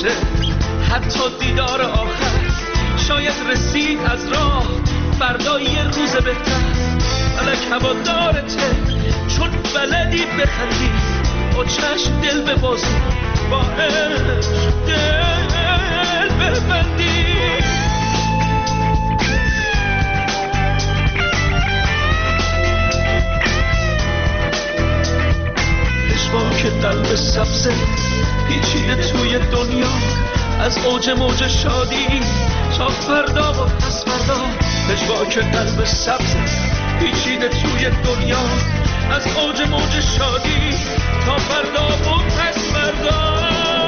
باشه، حتی دیدار آخر شاید رسید از راه، فردا یه روز بهتر. فلک هوادارته چون بلدی بخندی، با چشم دل ببازی، با عشق دل ببندی. که قلب سبزه پیچیده توی دنیا، از اوج موج شادی تا فردا و پس فردا. که قلب سبزه پیچیده توی دنیا، از اوج موج شادی تا فردا و پس فردا.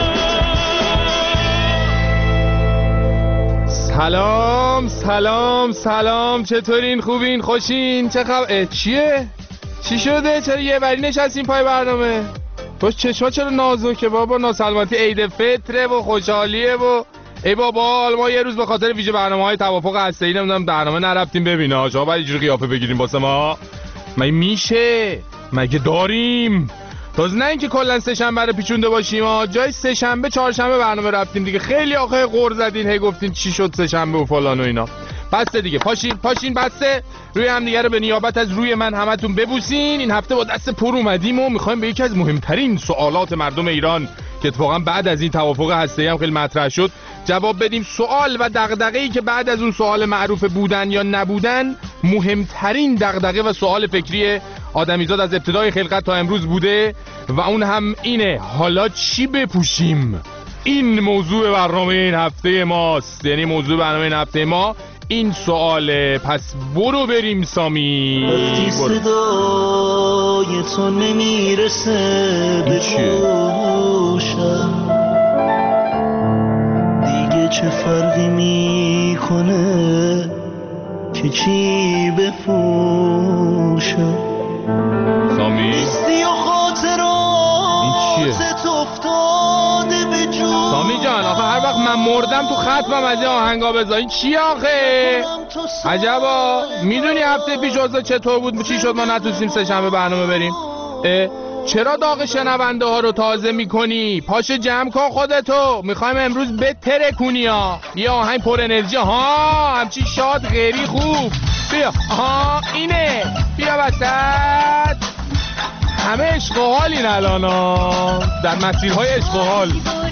سلام سلام سلام، چطورین؟ خوبین؟ خوشین؟ چه خبر؟ چیه؟ چی شده؟ چرا یه وری نشستین پای برنامه؟ باش چشما چرا نازکه بابا؟ ناسلامتی عید فطره و خوشحالیه و ای بابا ما یه روز به خاطر ویژه برنامه‌های توافق هسته‌ای نمیدونم برنامه نرفتیم ببینا. شما باید اینجوری قیافه بگیریم واسه ما؟ مگه میشه؟ مگه داریم؟ تازه نه اینکه کلا سه شنبه رو پیچونده باشیم ها، جای سه شنبه چهارشنبه برنامه رفتیم دیگه. خیلی آخه غر زدین، هی گفتین چی شد سه شنبه و فلان و اینا. بسته دیگه، پاشین بسته. روی هم دیگه رو به نیابت از روی من همتون ببوسین. این هفته با دست پر اومدیم و میخوایم به یکی از مهمترین سوالات مردم ایران که اتفاقا بعد از این توافق هسته‌ای هم خیلی مطرح شد جواب بدیم. سوال و دغدغه‌ای که بعد از اون سوال معروف بودن یا نبودن مهمترین دغدغه و سوال فکری آدمیزاد از ابتدای خلقت تا امروز بوده و اون هم اینه: حالا چی بپوشیم؟ این موضوع برنامه این هفته ماست. یعنی موضوع برنامه این هفته ما این سواله. پس برو بریم سامی. وقتی صدای تو نمیرسه به گوشم، دیگه چه فرقی میکنه که چی بپوشم؟ سامی نیستی و خاطرات افتاده به جو. سامی جان آخه هر وقت من مردم تو ختمم از این آهنگا بذار. این چی آخه؟ عجبا. میدونی هفته پیش اوضاع چطور بود؟ چی شد ما نتونستیم سه شنبه برنامه بریم؟ چرا داغ شنونده ها رو تازه میکنی؟ پاشه جمع کن خودتو، میخوایم امروز بترکونی ها. یه آهنگ پر انرژی ها، همچی شاد غیری خوب. بیا ها اینه، بیا وسط. همه عشق و حالین الان ها، در مسیرهای عشق و حال.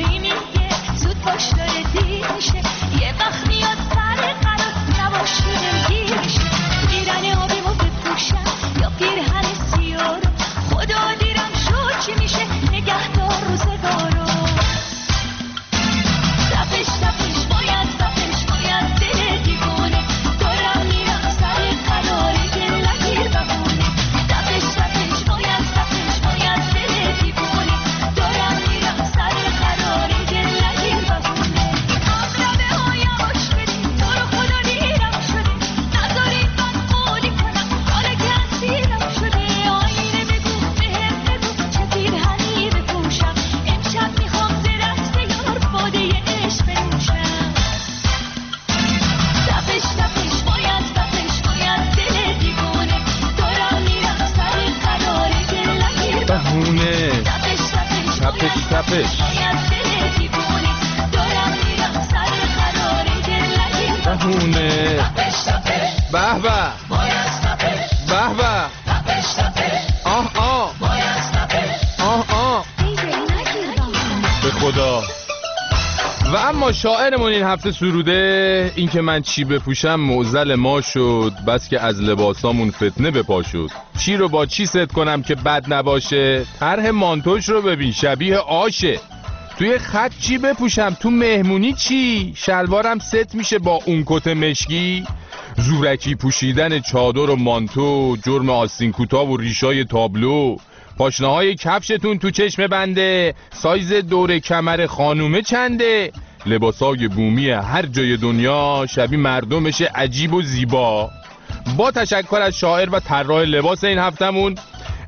و اما شاعرمون این هفته سروده این که من چی بپوشم معضل ما شد، بس که از لباسامون فتنه به پا شد. چی رو با چی ست کنم که بد نباشه؟ طرح مانتوش رو ببین شبیه آشه. توی خط چی بپوشم؟ تو مهمونی چی؟ شلوارم ست میشه با اون کت مشکی؟ زورکی پوشیدن چادر و مانتو، جرم آستین کوتاه و ریشای تابلو. پاشنه‌های کفشتون تو چشم بنده، سایز دور کمر خانومه چنده؟ لباسای بومی هر جای دنیا شبیه مردمش عجیب و زیبا. با تشکر از شاعر و طراح لباس این هفتمون.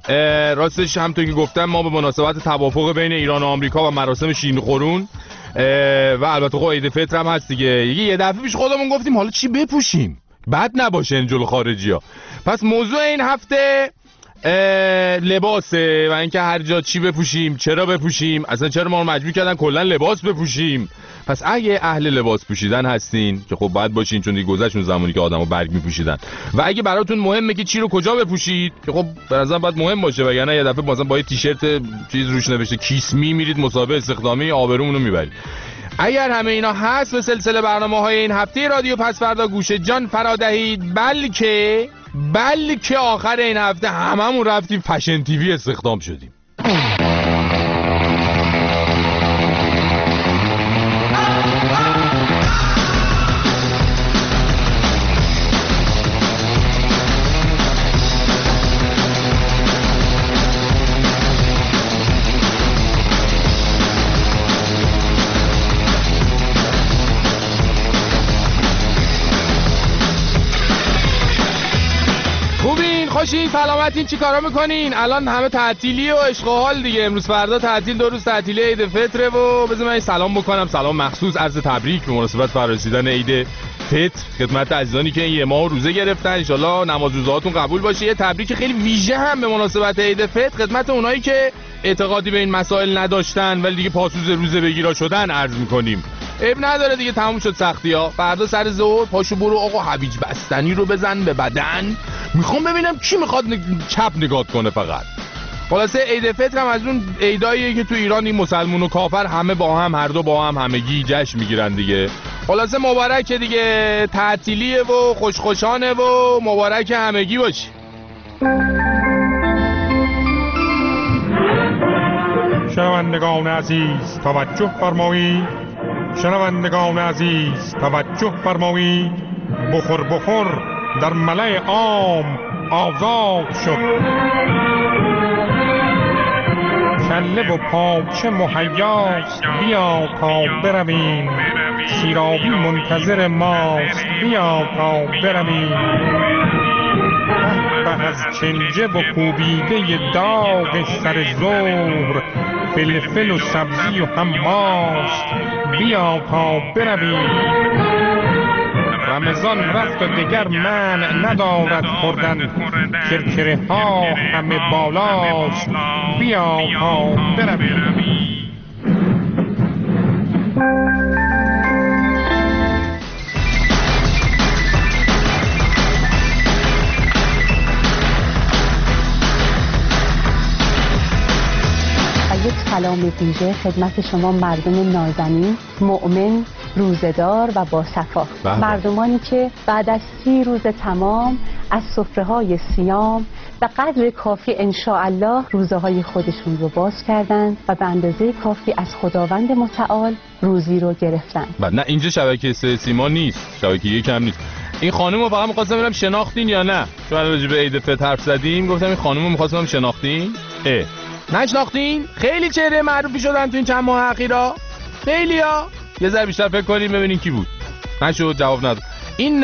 راستش همونطور که گفتم ما به مناسبت توافق بین ایران و آمریکا و مراسم شیرین خورون و البته خب عید فطر هم هست دیگه، یه دفعه پیش خودمون گفتیم حالا چی بپوشیم بد نباشه این جلو خارجی ها. پس موضوع این هفته لباسه و اینکه هر جا چی بپوشیم، چرا بپوشیم، اصلا چرا ما رو مجبور کردن کلا لباس بپوشیم. پس اگه اهل لباس پوشیدن هستین که خب باید باشین، چون دیگه گذشت اون زمانی که آدمو برگ میپوشیدن، و اگه براتون مهمه که چی رو کجا بپوشید که خب به نظرم باید مهم باشه، وگرنه یه دفعه مثلا با یه تیشرت چیز روش نوشته کیسمی میرید مسابقه استخدامی، آبرومون رو میبرید. اگر همه اینا هست به سلسله برنامه‌های این هفته رادیو پس فردا گوش جان فرا دهید، بلکه آخر این هفته هممون رفتیم فشن تیوی استخدام شدیم. خوشین سلامتین، چی کارا میکنین؟ الان همه تعطیلی و عشق و حال دیگه. امروز فردا تعطیل، 2 روز تعطیلی عید فطره و بذار من سلام بکنم، سلام مخصوص عرض تبریک به مناسبت فرارسیدن عید فطر خدمت عزیزانی که این یه ماه روزه گرفتن. ان شاءالله نماز روزهاتون قبول باشه. یه تبریک خیلی ویژه هم به مناسبت عید فطر خدمت اونایی که اعتقادی به این مسائل نداشتن ولی دیگه پاسوز روزه بگیرا شدن عرض میکنیم. عیب نداره دیگه، تموم شد سختی‌ها. فردا سر ظهر پاشو برو آقا هویج بستنی رو بزن به بدن، میخوام ببینم کی میخواد چپ نگات کنه. فقط خلاصه عید فطر هم از اون عیداییه که تو ایران این مسلمون و کافر همه با هم، هر دو با هم همگی جشن میگیرن دیگه. خلاصه مبارکه دیگه، تعطیلیه و خوشخوشانه و مبارک همگی باشی. شنوندگان عزیز توجه فرمایید، شنوندگان عزیز توجه فرمایید، بخور در ملأ عام آزاد شد. کله و پاچه مهیاست، بیا تا برویم، سیرابی منتظر ماست، بیا تا برویم. به از چنجه و کوبیده داغ سر ظهر، فلفل و سبزی و هم ماست، بیا تا برویم. رمضان رفت و دگر منع ندارد خوردن، کرکره ها همه بالاست، بیا تا برویم. یک سلام ویژه خدمت شما مردم نازنین، مؤمن، روزدار و با صفا، مردمانی که بعد از 30 روز تمام از سفره‌های صیام به قدر کافی انشاءالله روزه‌های خودشون رو باز کردند و به اندازه کافی از خداوند متعال روزی رو گرفتند. نه اینجا شبکه 3 سیما نیست، شبکه 1 هم نیست. این خانم رو فقط می‌خواستم ببینم شناختین یا نه، چون راجع به عید فطر حرف زدیم، گفتم این خانم رو می‌خواستم شناختین؟ نشناختین؟ خیلی چهره معروفی شدن تو این چند ماه اخیرا، خیلیا. یه ذره بیشتر فکر کنیم ببینین کی بود. نشد، جواب نداد. این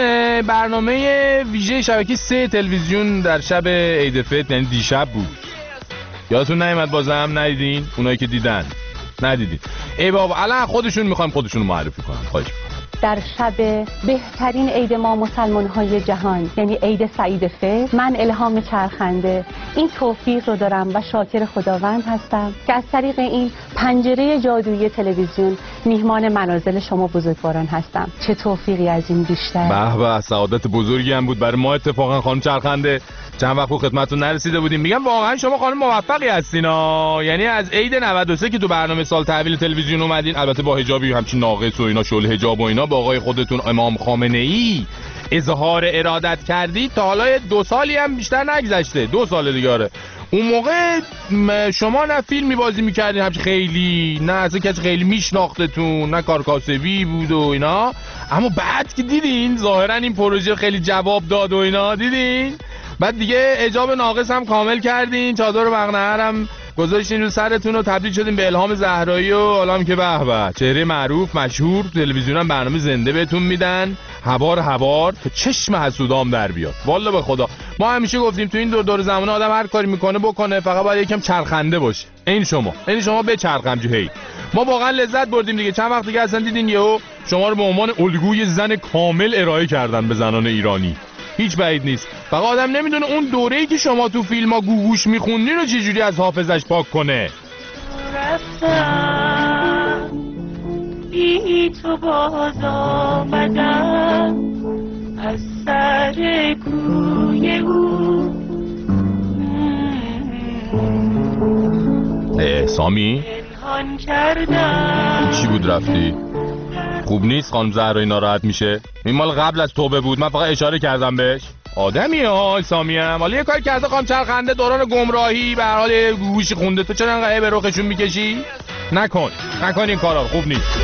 برنامه ویژه شبکه 3 تلویزیون در شب عید فطر، یعنی دیشب بود. یادتون نیامد بازم؟ ندیدین؟ اونایی که دیدن ندیدین. ای بابا الان خودشون میخوایم خودشون معرفی کنن. خواهش در شب بهترین عید ما مسلمان‌های جهان، یعنی عید سعید فطر، من الهام چرخنده این توفیق رو دارم و شاکر خداوند هستم که از طریق این پنجره جادویی تلویزیون میهمان منازل شما بزرگواران هستم. چه توفیقی از این بیشتر. به به، سعادت بزرگی هم بود برای ما اتفاقا خانم چرخنده. چند وقت خدمتتون نرسیده بودیم. میگم واقعا شما خانم موفقی هستین ها. یعنی از عید 93 که تو برنامه سال تحویل تلویزیون اومدین، البته با حجابی همچین ناقص و اینا، شل حجاب و اینا، با آقای خودتون امام خامنه‌ای اظهار ارادت کردید، تا حالا 2 سالی هم بیشتر نگذشته، 2 سال دیگه. آره اون موقع شما نه فیلمی بازی میکردین همچین خیلی، نه اصلا کسی خیلی میشناختتون، نه کارکاسبی بود و اینا. اما بعد که دیدین ظاهرا این پروژه خیلی جواب داد و اینا، دیدین بعد دیگه حجاب ناقص هم کامل کردین، چادر و مقنعه هم گذاشتین رو سرتون و تبدیل شدین به الهام زهرایی و حالا که به به چهره معروف مشهور، تلویزیون هم برنامه زنده بهتون میدن، هوار که چشم حسودام در بیاد. والله به خدا ما همیشه گفتیم تو این دور زمانه آدم هر کاری میکنه بکنه، فقط باید یکم چرخنده باشه. این شما به چرخم جوهی. ما واقعا لذت بردیم دیگه. چند وقت دیگه اصلا دیدین یهو شما رو به عنوان الگوی زن کامل ارائه کردن به زنان ایرانی. هیچ بعید نیست. فقط آدم نمیدونه اون دوره‌ای که شما تو فیلم‌ها گوگوش میخوندین رو چجوری از حافظش پاک کنه. رفتم بی تو باز آمدم از سر کوی او. سامی چی بود رفتی؟ خوب نیست خانم زهرایی ناراحت میشه. این مال قبل از توبه بود، من فقط اشاره کردم بهش. آدمی ها سامی هم حالا یه کاری کرده خانم چرخنده دوران گمراهی به هر حال گوشی خونده، تو چرا انقدر به رخشون میکشی؟ نکن این کارا خوب نیست.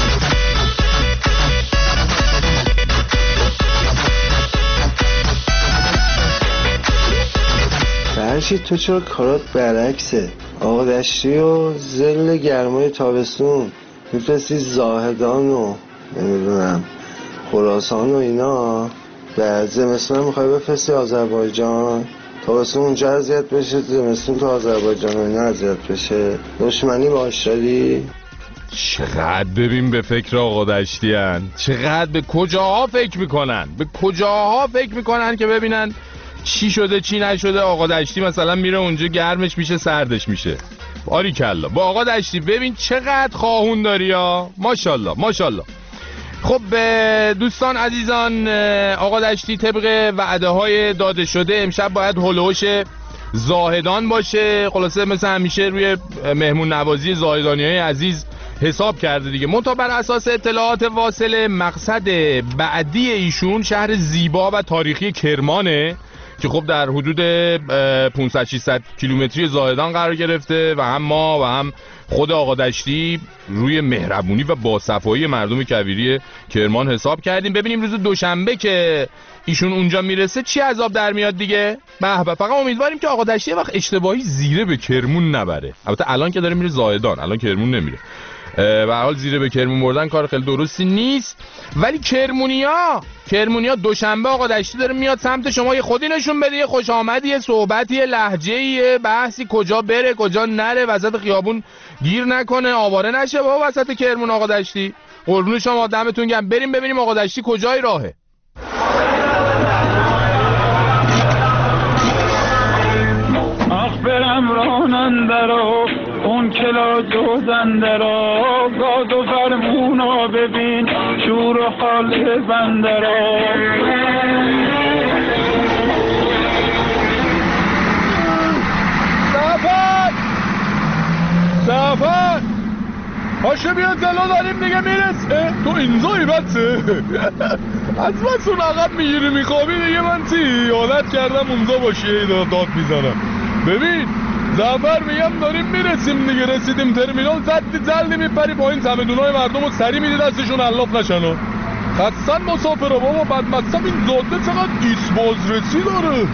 فرشید تو چرا کارات برعکسه؟ آقا دشتی و زل گرمای تابستون میفرستی زاهدان و نمیدونم خراسان و اینا، بعد زمستون میخوای بفرستی آذربایجان، تابستون اونجا اذیت بشه، زمستون تو آذربایجان و اینا اذیت بشه. دشمنی باش داری؟ چقدر ببین به فکر آقا دشتی هن، چقدر به کجاها فکر میکنن که ببینن چی شده چی نشده. آقا دشتی مثلا میره اونجا گرمش میشه سردش میشه. باریکلا با آقا دشتی ببین چقدر خواهون داری ها، ماشاءالله. خب دوستان عزیزان، آقا دشتی طبق وعده های داده شده امشب باید هلوش زاهدان باشه. خلاصه مثل همیشه روی مهمون نوازی زاهدانی های عزیز حساب کرده دیگه. منتها بر اساس اطلاعات واصله مقصد بعدی ایشون شهر زیبا و تاریخی کرمانه که خب در حدود 500-600 کیلومتری زاهدان قرار گرفته و هم ما و هم خود آقا دشتی روی مهربونی و باصفایی مردم کویری کرمان حساب کردیم. ببینیم روز دوشنبه که ایشون اونجا میرسه چی عذاب در میاد دیگه. به فقط امیدواریم که آقا دشتی وقت اشتباهی زیره به کرمون نبره. البته الان که داره میره زاهدان، الان کرمون نمیره. به هر حال زیره به کرمون بردن کار خیلی درستی نیست. ولی کرمونیا دوشنبه آقا دشتی داره میاد سمت شما. یه خودی نشون بده، یه خوش آمدی، یه صحبتی، یه لهجه‌ای، یه بحثی، کجا بره کجا نره، وسط خیابون گیر نکنه، آواره نشه با وسط کرمون. آقا دشتی قربون شما، دمتون گرم. بریم ببینیم آقا دشتی کجای راهه. برم راننده را اون کلا جوزنده را، گاد و فرمونا ببین شور و حال بنده را. سفر پاشه بیاد جلو داریم دیگه میرسه. تو اینجایی بچه از مسون عقب میگیری میخوابی دیگه. من چی عادت کردم اونجا باشی داد میزنم. ببین زفر میگم داریم میرسیم دیگه، رسیدیم ترمینال. جلدی میپری پایین، چمدونای مردم رو سری میدی دستشون علاف نشن. خستن مسافرها بابا. بدمستم این جاده چقدر ایس بازرسی داره.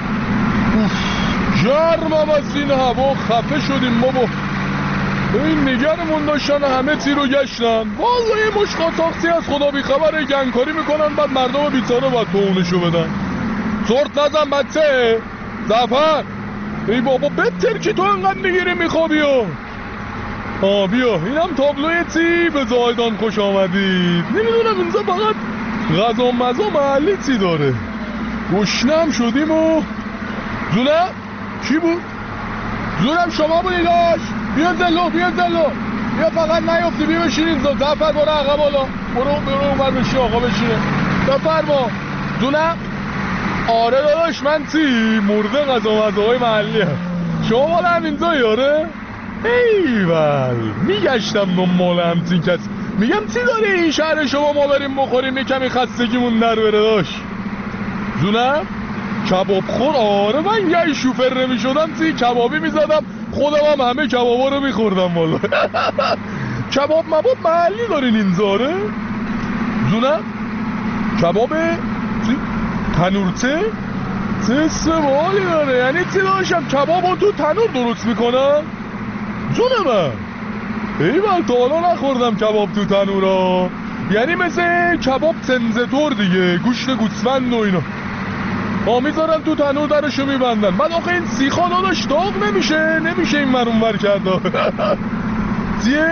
گرم هم از این هوا خفه شدیم بابا. این نگرمون داشتن همه چی رو گشتن. والا یه مش قاچاقچی از خدا بیخبره گنگکاری میکنن، بعد مردم بیچاره باید پونشو بدن. زورت نزن بچه. زفر ای بابا بهتر که تو انقدر میگیری میخوابی ها. بیا اینم تابلوی چی به زاهدان خوش آمدید. نمیدونم اینجا فقط غذا مزا محلی چی داره. گشنم شدیم و زولم کی بود؟ زولم شما بودی داشت. بیا زلو بیا فقط نیفتی. بیا بشین اینجا. زفر برو عقب بالا، برو اونور بشین آقا بشینه. بفرما زولم. آره داداش من چی مرده غذا مزاهای محلی هم. شما مال همینجا یاره؟ ایول میگشتم مال همچین کسی. میگم چی داری این شهر شما ما بریم بخوریم یه کمی خستگیمون در بره داشت. زونم کباب خور. آره من یه شوفر نمیشدم چی کبابی میزدم خودم هم همه کبابا رو میخوردم والا. کباب مباب محلی دارین اینجاره؟ زونم کباب چی؟ تنورچه؟ چه سوالی داره؟ یعنی چی داشتم کبابو تو تنور درست میکنم؟ جون من ایول تا حالا نخوردم کباب تو تنورا. یعنی مثل کباب تنزتور دیگه، گوشت گوسفند و اینا میذارن تو تنور درشو میبندن. بعد آخه این سیخا داداش داغ نمیشه این مرونور کرده. چیه؟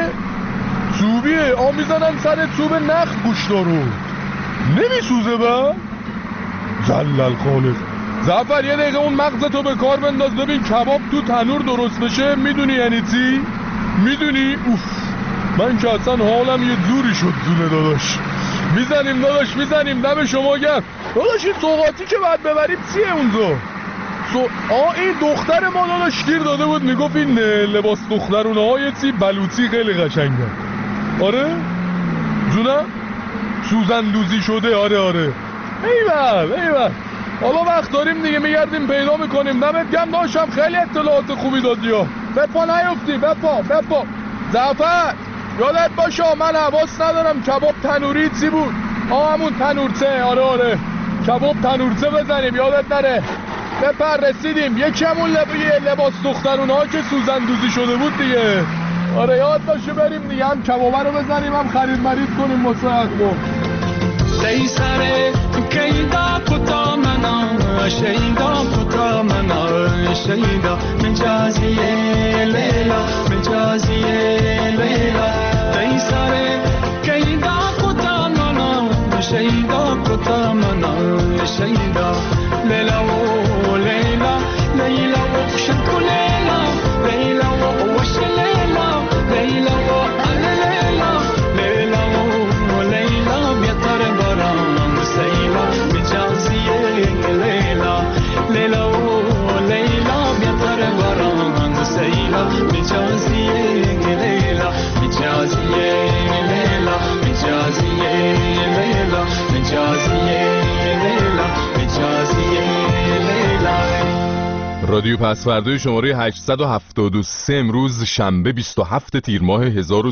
چوبیه میزنن سر چوب نخ گوشتا رو نمیسوزه. با جلل خالق. زعفر یه دقیقه اون مغزتو به کار بنداز ببین کباب تو تنور درست بشه میدونی یعنی چی؟ میدونی؟ اوف من که اصلا حالم یه جوری شد دونه داداش. میزنیم داداش میزنیم، دم شما گرم داداش. این سوغاتی که باید ببریم چیه اونجا؟ این دختر ما داداش گیر داده بود میگفت این لباس دخترونه های چی بلوچی خیلی قشنگه. آره؟ جونم؟ سوزن دوزی شده. آره ایول حالا وقت داریم دیگه میگردیم پیدا میکنیم. دمت گرم داشتم خیلی اطلاعات خوبی دادی ها. بپا نیفتی بپا. زعفر یادت باشه من حواس ندارم کباب تنوری چی بود؟ همون تنورچه. آره کباب تنورچه بزنیم یادت نره. بپر رسیدیم. یکی همون لباس دخترونه ها که سوزن دوزی شده بود دیگه. آره یاد باشه بریم دیگه هم کبابه رو بزنیم هم خرید مرید کنیم واسه اخبار. سره کیدا کتا منا شیدا کتا منا شیدا مجازی لیلا مجازی لیلا سره کیدا کتا منا شیدا کتا منا شیدا لیلا و لیلا لیلا و شکو لیلا لیلا و وش لیلا لیلا و لیلا لیلا و لیلا بیتر باران سیلا مجازی لیلا لیلا و لیلا بیتر باران سیلا مجازی لیلا مجازی لیلا مجازی لیلا مجازی لیلا مجازی لیلا. رادیو پسوردوی شماره 873 امروز شنبه 27 تیر ماه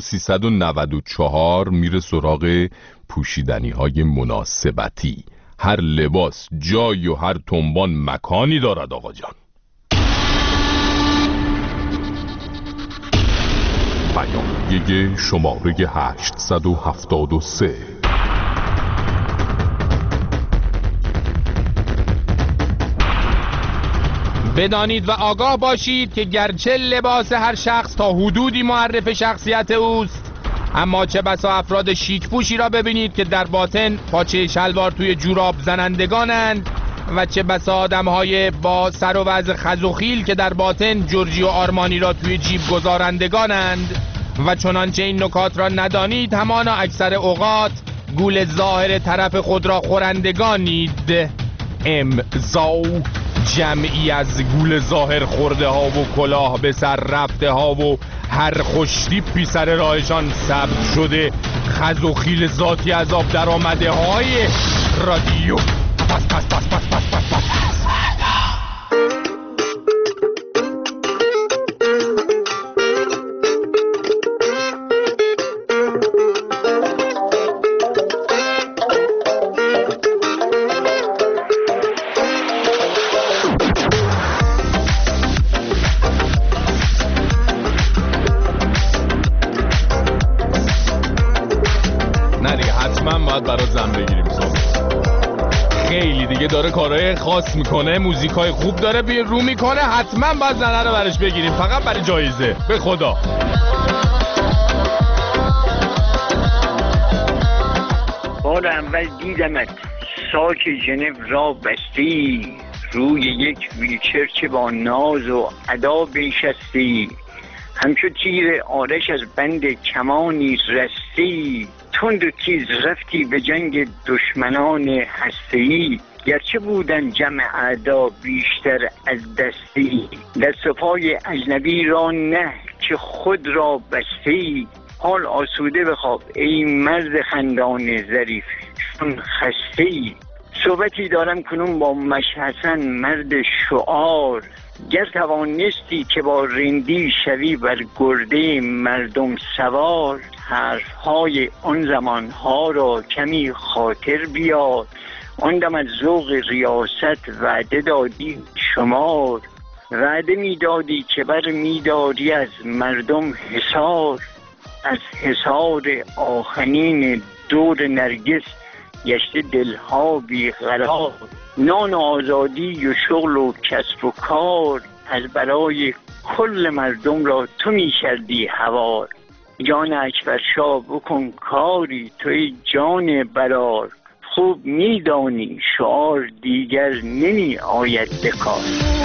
1394 میره سراغ پوشیدنی های مناسبتی. هر لباس جای و هر تنبان مکانی دارد آقا جان. بیانیه شماره 873. بدانید و آگاه باشید که گرچه لباس هر شخص تا حدودی معرف شخصیت اوست، اما چه بسا افراد شیک پوشی را ببینید که در باطن پاچه شلوار توی جوراب زنندگانند و چه بسا آدم‌های با سر و وضع خزوخیل که در باطن جورجیو آرمانی را توی جیب گذارندگانند و چنانچه این نکات را ندانید همانا اکثر اوقات گول ظاهر طرف خود را خورندگانید. امضا جمعی از گول ظاهر خورده ها و کلاه به سر رفته ها و هر خوشتیپی سر راهشان ثبت شده خز و خیل ذاتی از آب در آمده های رادیو پس برای زن بگیریم خیلی دیگه داره کارهای خاص میکنه، موزیکای خوب داره رو میکنه، حتما باید زنه رو برش بگیریم فقط برای جایزه. به خدا بار اول دیدمت ساک ژنو را بستی، روی یک ویلچر که با ناز و ادا بنشستی، همچو تیر آرش از بند کمانی رستی، تند و تیز رفتی به جنگ دشمنان هسته‌ای، گرچه بودن جمع اعدا بیشتر از دستی، در صفای اجنبی را نه که خود را بستی، حال آسوده بخواب ای مرد خندان ظریف چون خسته‌ای. صحبتی دارم کنون با مشحسن مرد شعار، گر توانستی که با رندی شوی بر گرده مردم سوار، حرفهای آن زمانها را کمی خاطر بیار، آن دم از ذوق ریاست وعده دادی شمار، وعده میدادی که بر میداری از مردم حصار، از حصار آهنین دور نرگس گشته دلها بیقرار، نان و آزادی و شغل و کسب و کار، از برای کل مردم را تو می کردی هوار، جان اکبر شاه بکن کاری توی جان برار، خوب میدانی شعار دیگر نمی آید به کار.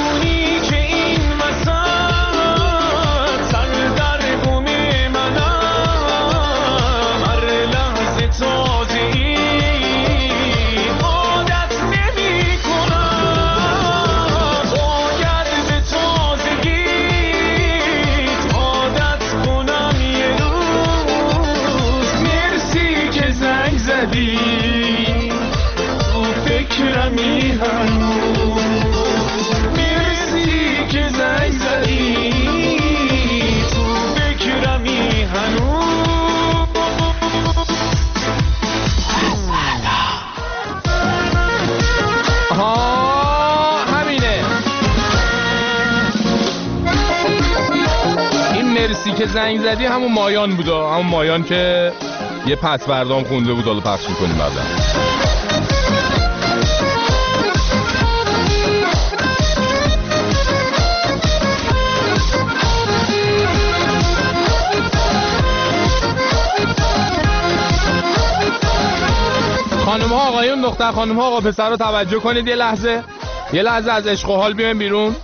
که زنگ زدی همون مایان بود، همون مایان که یه پس بردام خونده بود، حالا پخش میکنیم بعدا. خانم ها آقایون، دختر خانم ها آقا پسر رو توجه کنید یه لحظه از عشق و حال بیایم بیرون.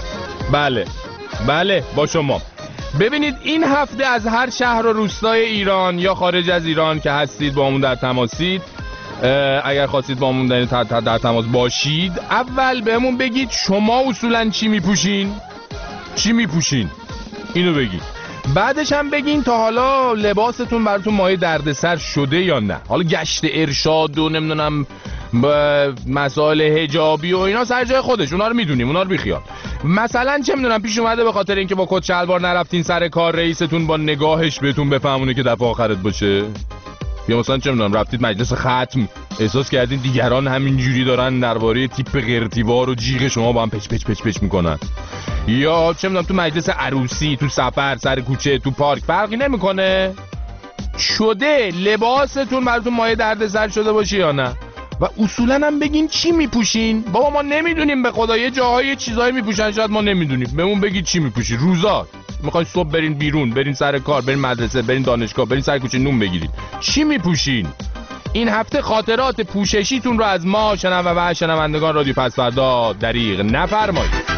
بله با شما. ببینید این هفته از هر شهر و روستای ایران یا خارج از ایران که هستید با همون در تماسید، اگر خواستید با همون در تماس باشید، اول بهمون بگید شما اصولا چی میپوشین اینو بگید. بعدش هم بگین تا حالا لباستون براتون مایه دردسر شده یا نه. حالا گشت ارشاد و نمیدونم مسائل حجابی و اینا سر جای خودش، اونا رو میدونیم، اونا رو بیخیال. مثلا چه میدونم پیش اومده به خاطر اینکه با کت شلوار نرفتین سر کار، رئیستون با نگاهش بهتون بفهمونه که دفعه آخرت باشه؟ یا مثلا چه میدونم رفتید مجلس ختم، احساس کردین دیگران همین جوری دارن درباره تیپ غیرتیوار و جیغ شما با هم پچ میکنن؟ یا چه میدونم تو مجلس عروسی، تو سفر، سر کوچه، تو پارک، فرقی نمیکنه؟ شده لباستون براتون مایه دردسر شده باشه یا نه؟ و اصولا هم بگین چی میپوشین. بابا ما نمیدونیم به خدا، یه جاهای چیزایی میپوشن شاید ما نمیدونیم. بهمون بگید چی میپوشین. روزا میخواین صبح برین بیرون، برین سر کار، برین مدرسه، برین دانشگاه، برین سر کوچه نون بگیرید، چی میپوشین؟ این هفته خاطرات پوششیتون رو از ما شنوندگان رادیو پس‌فردا دریغ نفرمایید.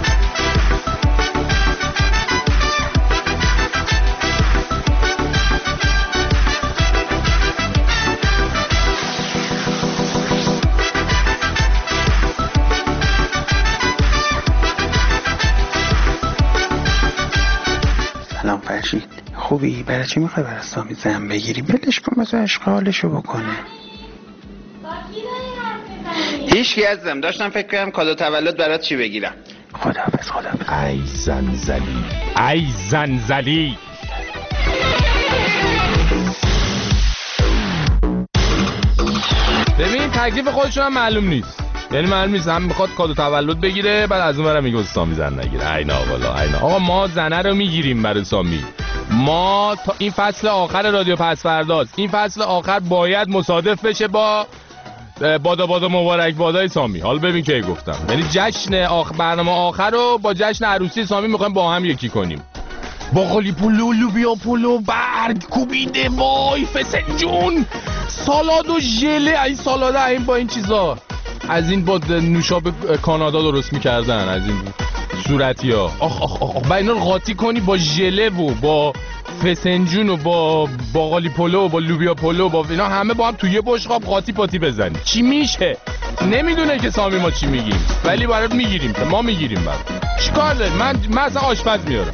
سلام فرشید، خوبی؟ برای چی میخوای برای سامی زن بگیری؟ بلش کن بذار اشغالشو بکنه. هیچ کی ازم داشتم فکر کنم کادو تولد برات چی بگیرم. خداحافظ. ای زنزلی ببین تکلیف خودشون هم معلوم نیست، یعنی معلوم نیست هم بخواد کادو تولد بگیره بعد از اون برم میگه سامی زن نگیره. اینا آقا ما زنه رو میگیریم برای سامی. ما تا این فصل آخر رادیو پس‌فرداست، این فصل آخر باید مصادف بشه با بادا مبارک بادای سامی. حالا ببین که گفتم، یعنی جشن برنامه آخر رو با جشن عروسی سامی میخوایم با هم یکی کنیم. باقالی پلو، لوبیا پلو، برگ کوبیده، وای فسنجون، سالاد و ژله. این سالاد این با این چیزا از این با نوشابه کانادا درست میکردن، از این صورتی ها. آخ با اینا رو قاطی کنی با ژله و با فسنجون و با باقالی پلو و با لوبیا پلو، با اینا همه با هم توی یه بشقاب قاطی پاتی بزنی، چی میشه؟ نمیدونه که سامی ما چی میگیم، ولی برات میگیریم، ما میگیریم. برات چیکار داری؟ من اصلا آشپز میارم.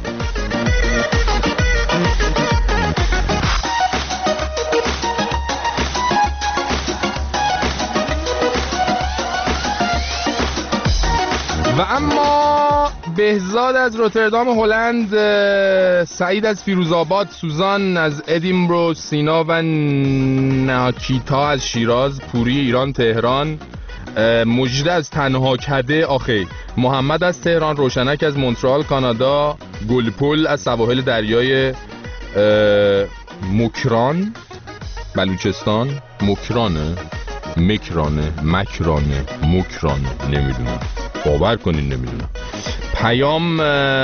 و اما بهزاد از روتردام هلند، سعید از فیروزآباد، سوزان از ادینبرو، سینا و ناکیتا از شیراز، پوری ایران تهران، مجده از تنها کده آخی، محمد از تهران، روشنک از مونترال کانادا، گلپل از سواحل دریای مکران بلوچستان، مکرانه نمیدونم، باور کنین نمیدونم. پیام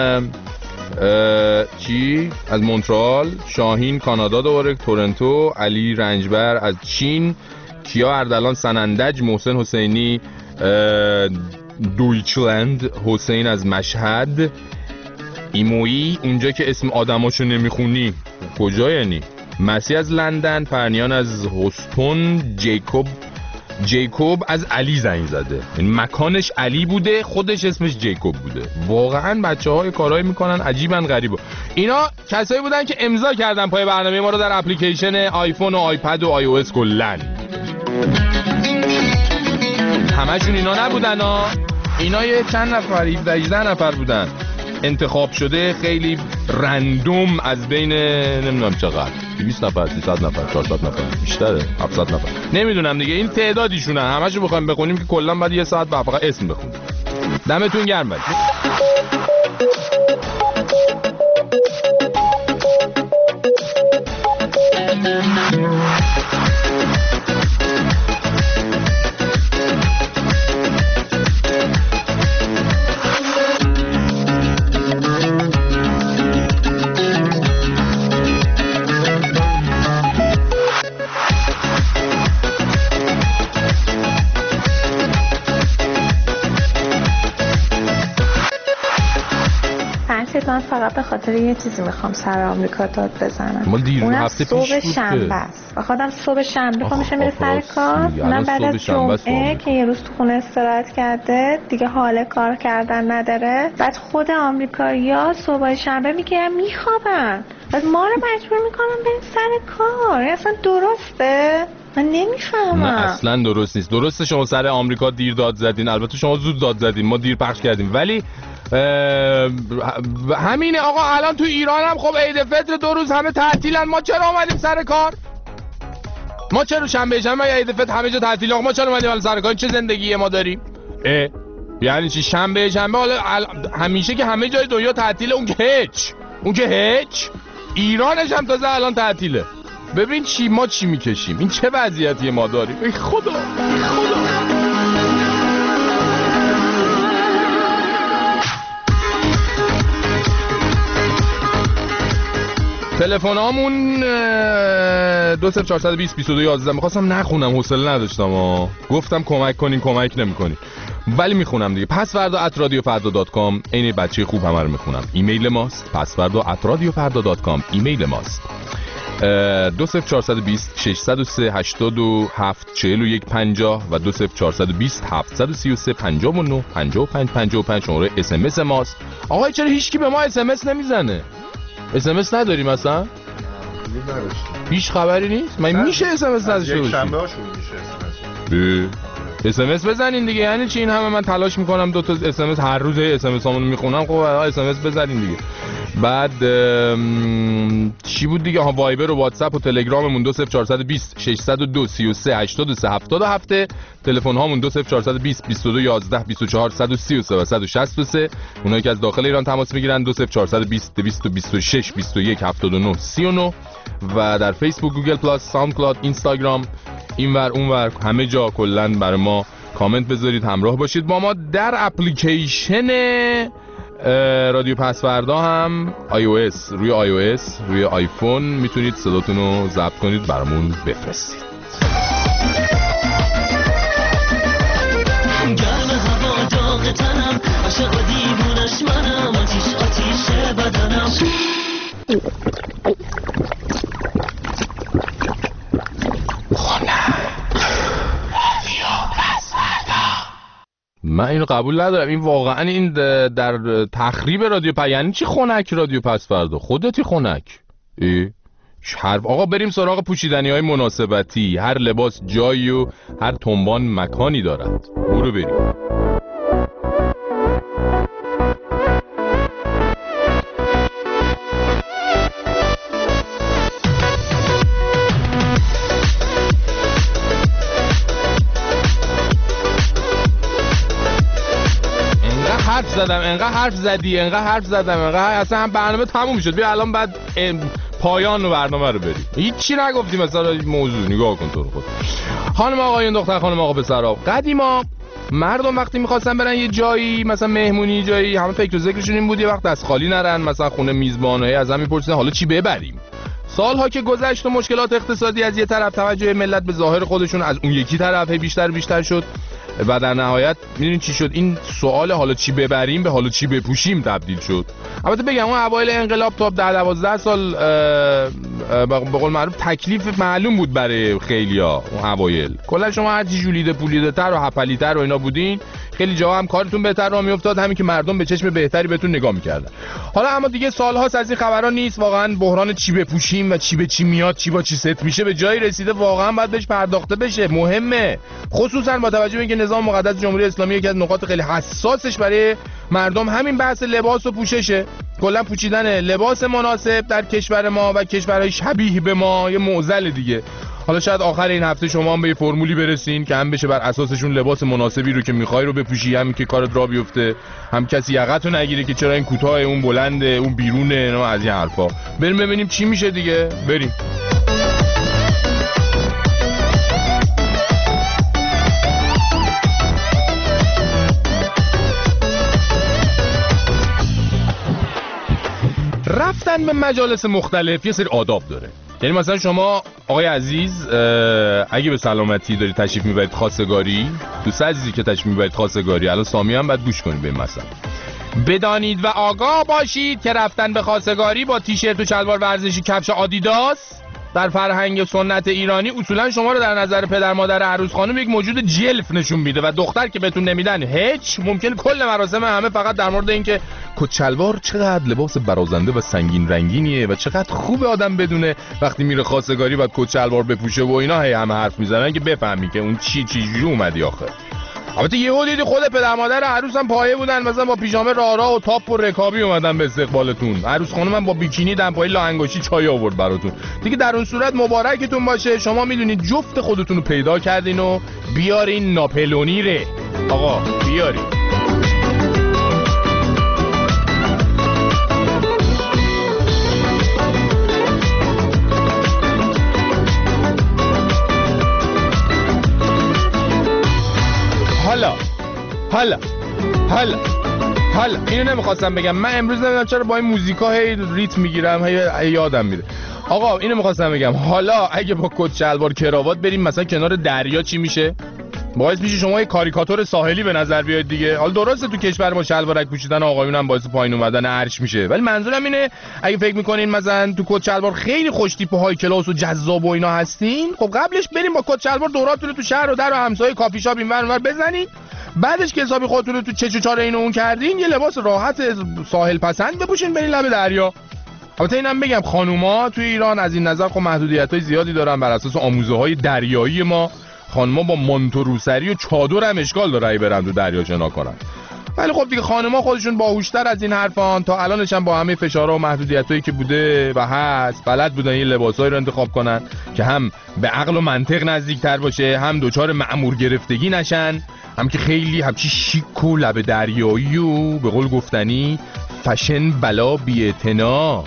چی از مونترال، شاهین کانادا، دوباره تورنتو، علی رنجبر از چین، کیا اردلان سنندج، محسن حسینی دویچلند، حسین از مشهد، ایمویی اونجا که اسم آدماشو نمیخونی کجا یعنی، مسیح از لندن، پرنیان از هستون، جیکوب از علی زنگ زده، یعنی مکانش علی بوده خودش اسمش جیکوب بوده. واقعا بچه‌ها کارایی میکنن عجیبن غریبه. اینا کسایی بودن که امضا کردن پای برنامه ما رو در اپلیکیشن آیفون و آیپد و آی او اس کلا. همشون اینا نبودن ها، اینا یه چند نفر 18 نفر بودن انتخاب شده، خیلی رندوم از بین نمیدونم چقدر 200 نفر 300 نفر 400 نفر بیشتره 700 نفر نمیدونم دیگه، این تعدادیشونه. همشو بخوایم بخونیم که کلا بعد یه ساعت فقط اسم بخونیم. دمتون گرم. ولی من فقط به خاطر یه چیزی میخوام سر آمریکا داد بزنم. اونم صبح شنبه است. بخاطر صبح شنبه میشه میره سر کار. اونم بعد از جمعه که یه روز تو خونه استراحت کرده دیگه حال کار کردن نداره. بعد خود آمریکایی‌ها صبح شنبه میگن میخوابن. بعد ما رو مجبور میکنن بریم سر کار. اصلا درسته؟ من نمیفهمم. نه اصلا درست نیست. درسته شما سر آمریکا دیر داد زدین، البته شما زود داد زدین، ما دیر پخش کردیم، ولی همینه آقا. الان تو ایران هم خب عید فطر 2 روز همه تعطیلن، ما چرا اومدیم سر کار؟ ما چرا شنبه یا عید فطر همه جا تعطیل؟ آقا ما چرا اومدیم سر کار؟ چه زندگیه ما داریم؟ یعنی چی شنبه حالا همیشه که همه جای دنیا تعطیله، اون که هیچ ایرانش هم تازه الان تعطیله. ببین ما چی میکشیم، این چه وضعیتی ما داریم. ای خدا تلفنامون 20420 2211. میخواستم نخونم، حوصله نداشتم گفتم کمک کنین، کمک نمیکنین، ولی میخونم دیگه. passvardo@radiofarda.com. این بچه خوب همه رو میخونم. ایمیل ماست passvardo@radiofarda.com. ایمیل ماست 20420 603 87 41 50 و 20420 733 59 55 55 شماره اس ام اس ماست. آقا چرا هیچکی به ما اس ام اس نمیزنه؟ اس ام اس نداریم اصلا؟ هیچ خبری نیست؟ من میشه اس ام اس نداشته باشی؟ شنبه هاشون میشه اس ام اس بزنین دیگه. یعنی چی این همه من تلاش میکنم 2 تا اس ام اس هر روز اس ام اس همون میخونم؟ خب اس ام اس بزنین دیگه. بعد چی بود دیگه؟ وایبر و واتساپ و تلگراممون 20420 602 33 83 77. تلفن هامون 20420 22 11 24 133 و 163. اونایی که از داخل ایران تماس میگیرن 20420 226 21 79 39. و در فیسبوک، گوگل پلاس، ساوند کلاود، اینستاگرام، اینور اونور همه جا کلا برای ما کامنت بذارید، همراه باشید با ما. در اپلیکیشن رادیو پسوردا هم iOS، روی iOS روی آیفون میتونید صداتون رو ضبط کنید برامون بفرستید. گرم هوا داغ تنم، عاشق و دیوونش منم، آتیش بدنم. من اینو قبول ندارم. این واقعا این در تخریب رادیو یعنی چی خنک رادیو پسوردا؟ خودتی خنک. حرف آقا بریم سراغ پوشیدنی‌های مناسبتی. هر لباس جایی و هر تنبان مکانی دارد. برو بریم. انقدر حرف زدم اصلا هم برنامه تموم شد. بیا الان بعد پایان و برنامه رو بریم. هیچی نگفتیم مثلا موضوع. نگاه کن تو رو خود. خانم آقایون، دختر خانم آقا پسرا، قدیما مردم وقتی می‌خواستن برن یه جایی مثلا مهمونی جایی، همه فکر و ذکرشون این بود یه وقت دست خالی نرن، مثلا خونه میزبانه از هم می‌پرسیدن حالا چی ببریم. سالها که گذشت و مشکلات اقتصادی از یه طرف، توجه ملت به ظاهر خودشون از اون یکی طرف بیشتر شد و در نهایت میدونین چی شد؟ این سوال حالا چی ببریم به حالا چی بپوشیم تبدیل شد. البته بگم اون اوایل انقلاب تا 10-12 سال به قول معروف تکلیف معلوم بود برای خیلیا. اون اوایل کلا شما هر چی جولیده پولیده تر و هپلیتر و اینا بودین، خیلی جاها هم کارتون بهتر راه میافتاد، همین که مردم به چشم بهتری بهتون نگاه میکردن. حالا اما دیگه سالهاست از این خبرا نیست. واقعا بحران چی بپوشیم و چی به چی میاد، چی با چی ست میشه به جایی رسیده واقعا باید بهش پرداخته بشه. مهمه، خصوصا با توجه به اینکه نظام مقدس جمهوری اسلامی یکی از نقاط خیلی حساسش برای مردم همین بحث لباس و پوششه. کلا پوشیدن لباس مناسب در کشور ما و کشورهای شبیه به ما یه معضل دیگه. حالا شاید آخر این هفته شما هم به یه فرمولی برسین که هم بشه بر اساسشون لباس مناسبی رو که میخوای رو بپوشی، هم که کارت را بیفته، هم کسی یقتو نگیره که چرا این کوتاه، اون بلنده، اون بیرونه، نه از این حرفا. بریم ببینیم چی میشه دیگه. بریم. رفتن به مجالس مختلف یه سری آداب داره. یعنی مثلا شما آقای عزیز اگه به سلامتی داری تشریف میبرید خواستگاری، دوست عزیزی که تشریف میبرید خواستگاری، الان سامی هم باید گوش کنید به این مثلا. بدانید و آگاه باشید که رفتن به خواستگاری با تیشرت و شلوار ورزشی کفش آدیداس در فرهنگ سنت ایرانی اصولا شما رو در نظر پدر مادر عروس خانم یک موجود جلف نشون میده و دختر که بهتون نمیدن هیچ. ممکن کل مراسم همه فقط در مورد این که کت شلوار چقدر لباس برازنده و سنگین رنگینیه و چقدر خوب آدم بدونه وقتی میره خواستگاری باید کت شلوار بپوشه و اینا همه حرف میزنن که بفهمی که اون چی اومدی آخه. البته یهو دیدی خود پدر مادر عروس هم پایه بودن، مثلا با پیژامه رارا و تاپ و رکابی اومدن به استقبالتون. عروس خانم هم با بیکینی دمپایی لاانگشتی چای آورد براتون. دیگه در اون صورت مبارکتون باشه، شما میدونید جفت خودتون رو پیدا کردین و بیارین ناپلونی ره. آقا بیارین. حالا اینو نمیخواستم بگم. من امروز نمیدونم چرا با این موزیکا هی ریتم میگیرم، هی یادم میره. آقا اینو میخواستم بگم، حالا اگه با کت شلوار کراوات بریم مثلا کنار دریا چی میشه؟ باعث میشه شما یه کاریکاتور ساحلی به نظر بیاید دیگه. حالا درسته تو کشور ما شلوارک پوشیدن آقایون هم باعث پایین اومدن عرش میشه، ولی منظورم اینه اگه فکر میکنین مثلا تو کت شلوار خیلی خوش تیپ و های کلاس و جذاب و اینا هستین، خب قبلش بریم با کت شلوار دوراتون رو تو شهر و در و همسایه کافی شاپ اینور اونور بزنین. بعدش که حسابی خودتون رو تو چه چاره اینو اون کردین، یه لباس راحت ساحل پسند بپوشین برین لب دریا. البته اینم بگم خانوما توی ایران از این نظر خب محدودیت‌های زیادی دارن بر اساس آموزه‌های دریایی ما. خانوما با مانتو روسری و چادر هم اشکال داره ای برن تو دریا شنا کنن. ولی خب دیگه خانوما خودشون باهوشتر از این حرفان، تا الانش هم با همه فشارها و محدودیتایی که بوده و هست بلد بودن یه لباسایی رو انتخاب کنن که هم به عقل و منطق نزدیک‌تر باشه، هم دوچار مأمور گرفتگی نشن، هم که خیلی همچی شیک و لب دریایی و به قول گفتنی فشن بلا بی‌اعتنا.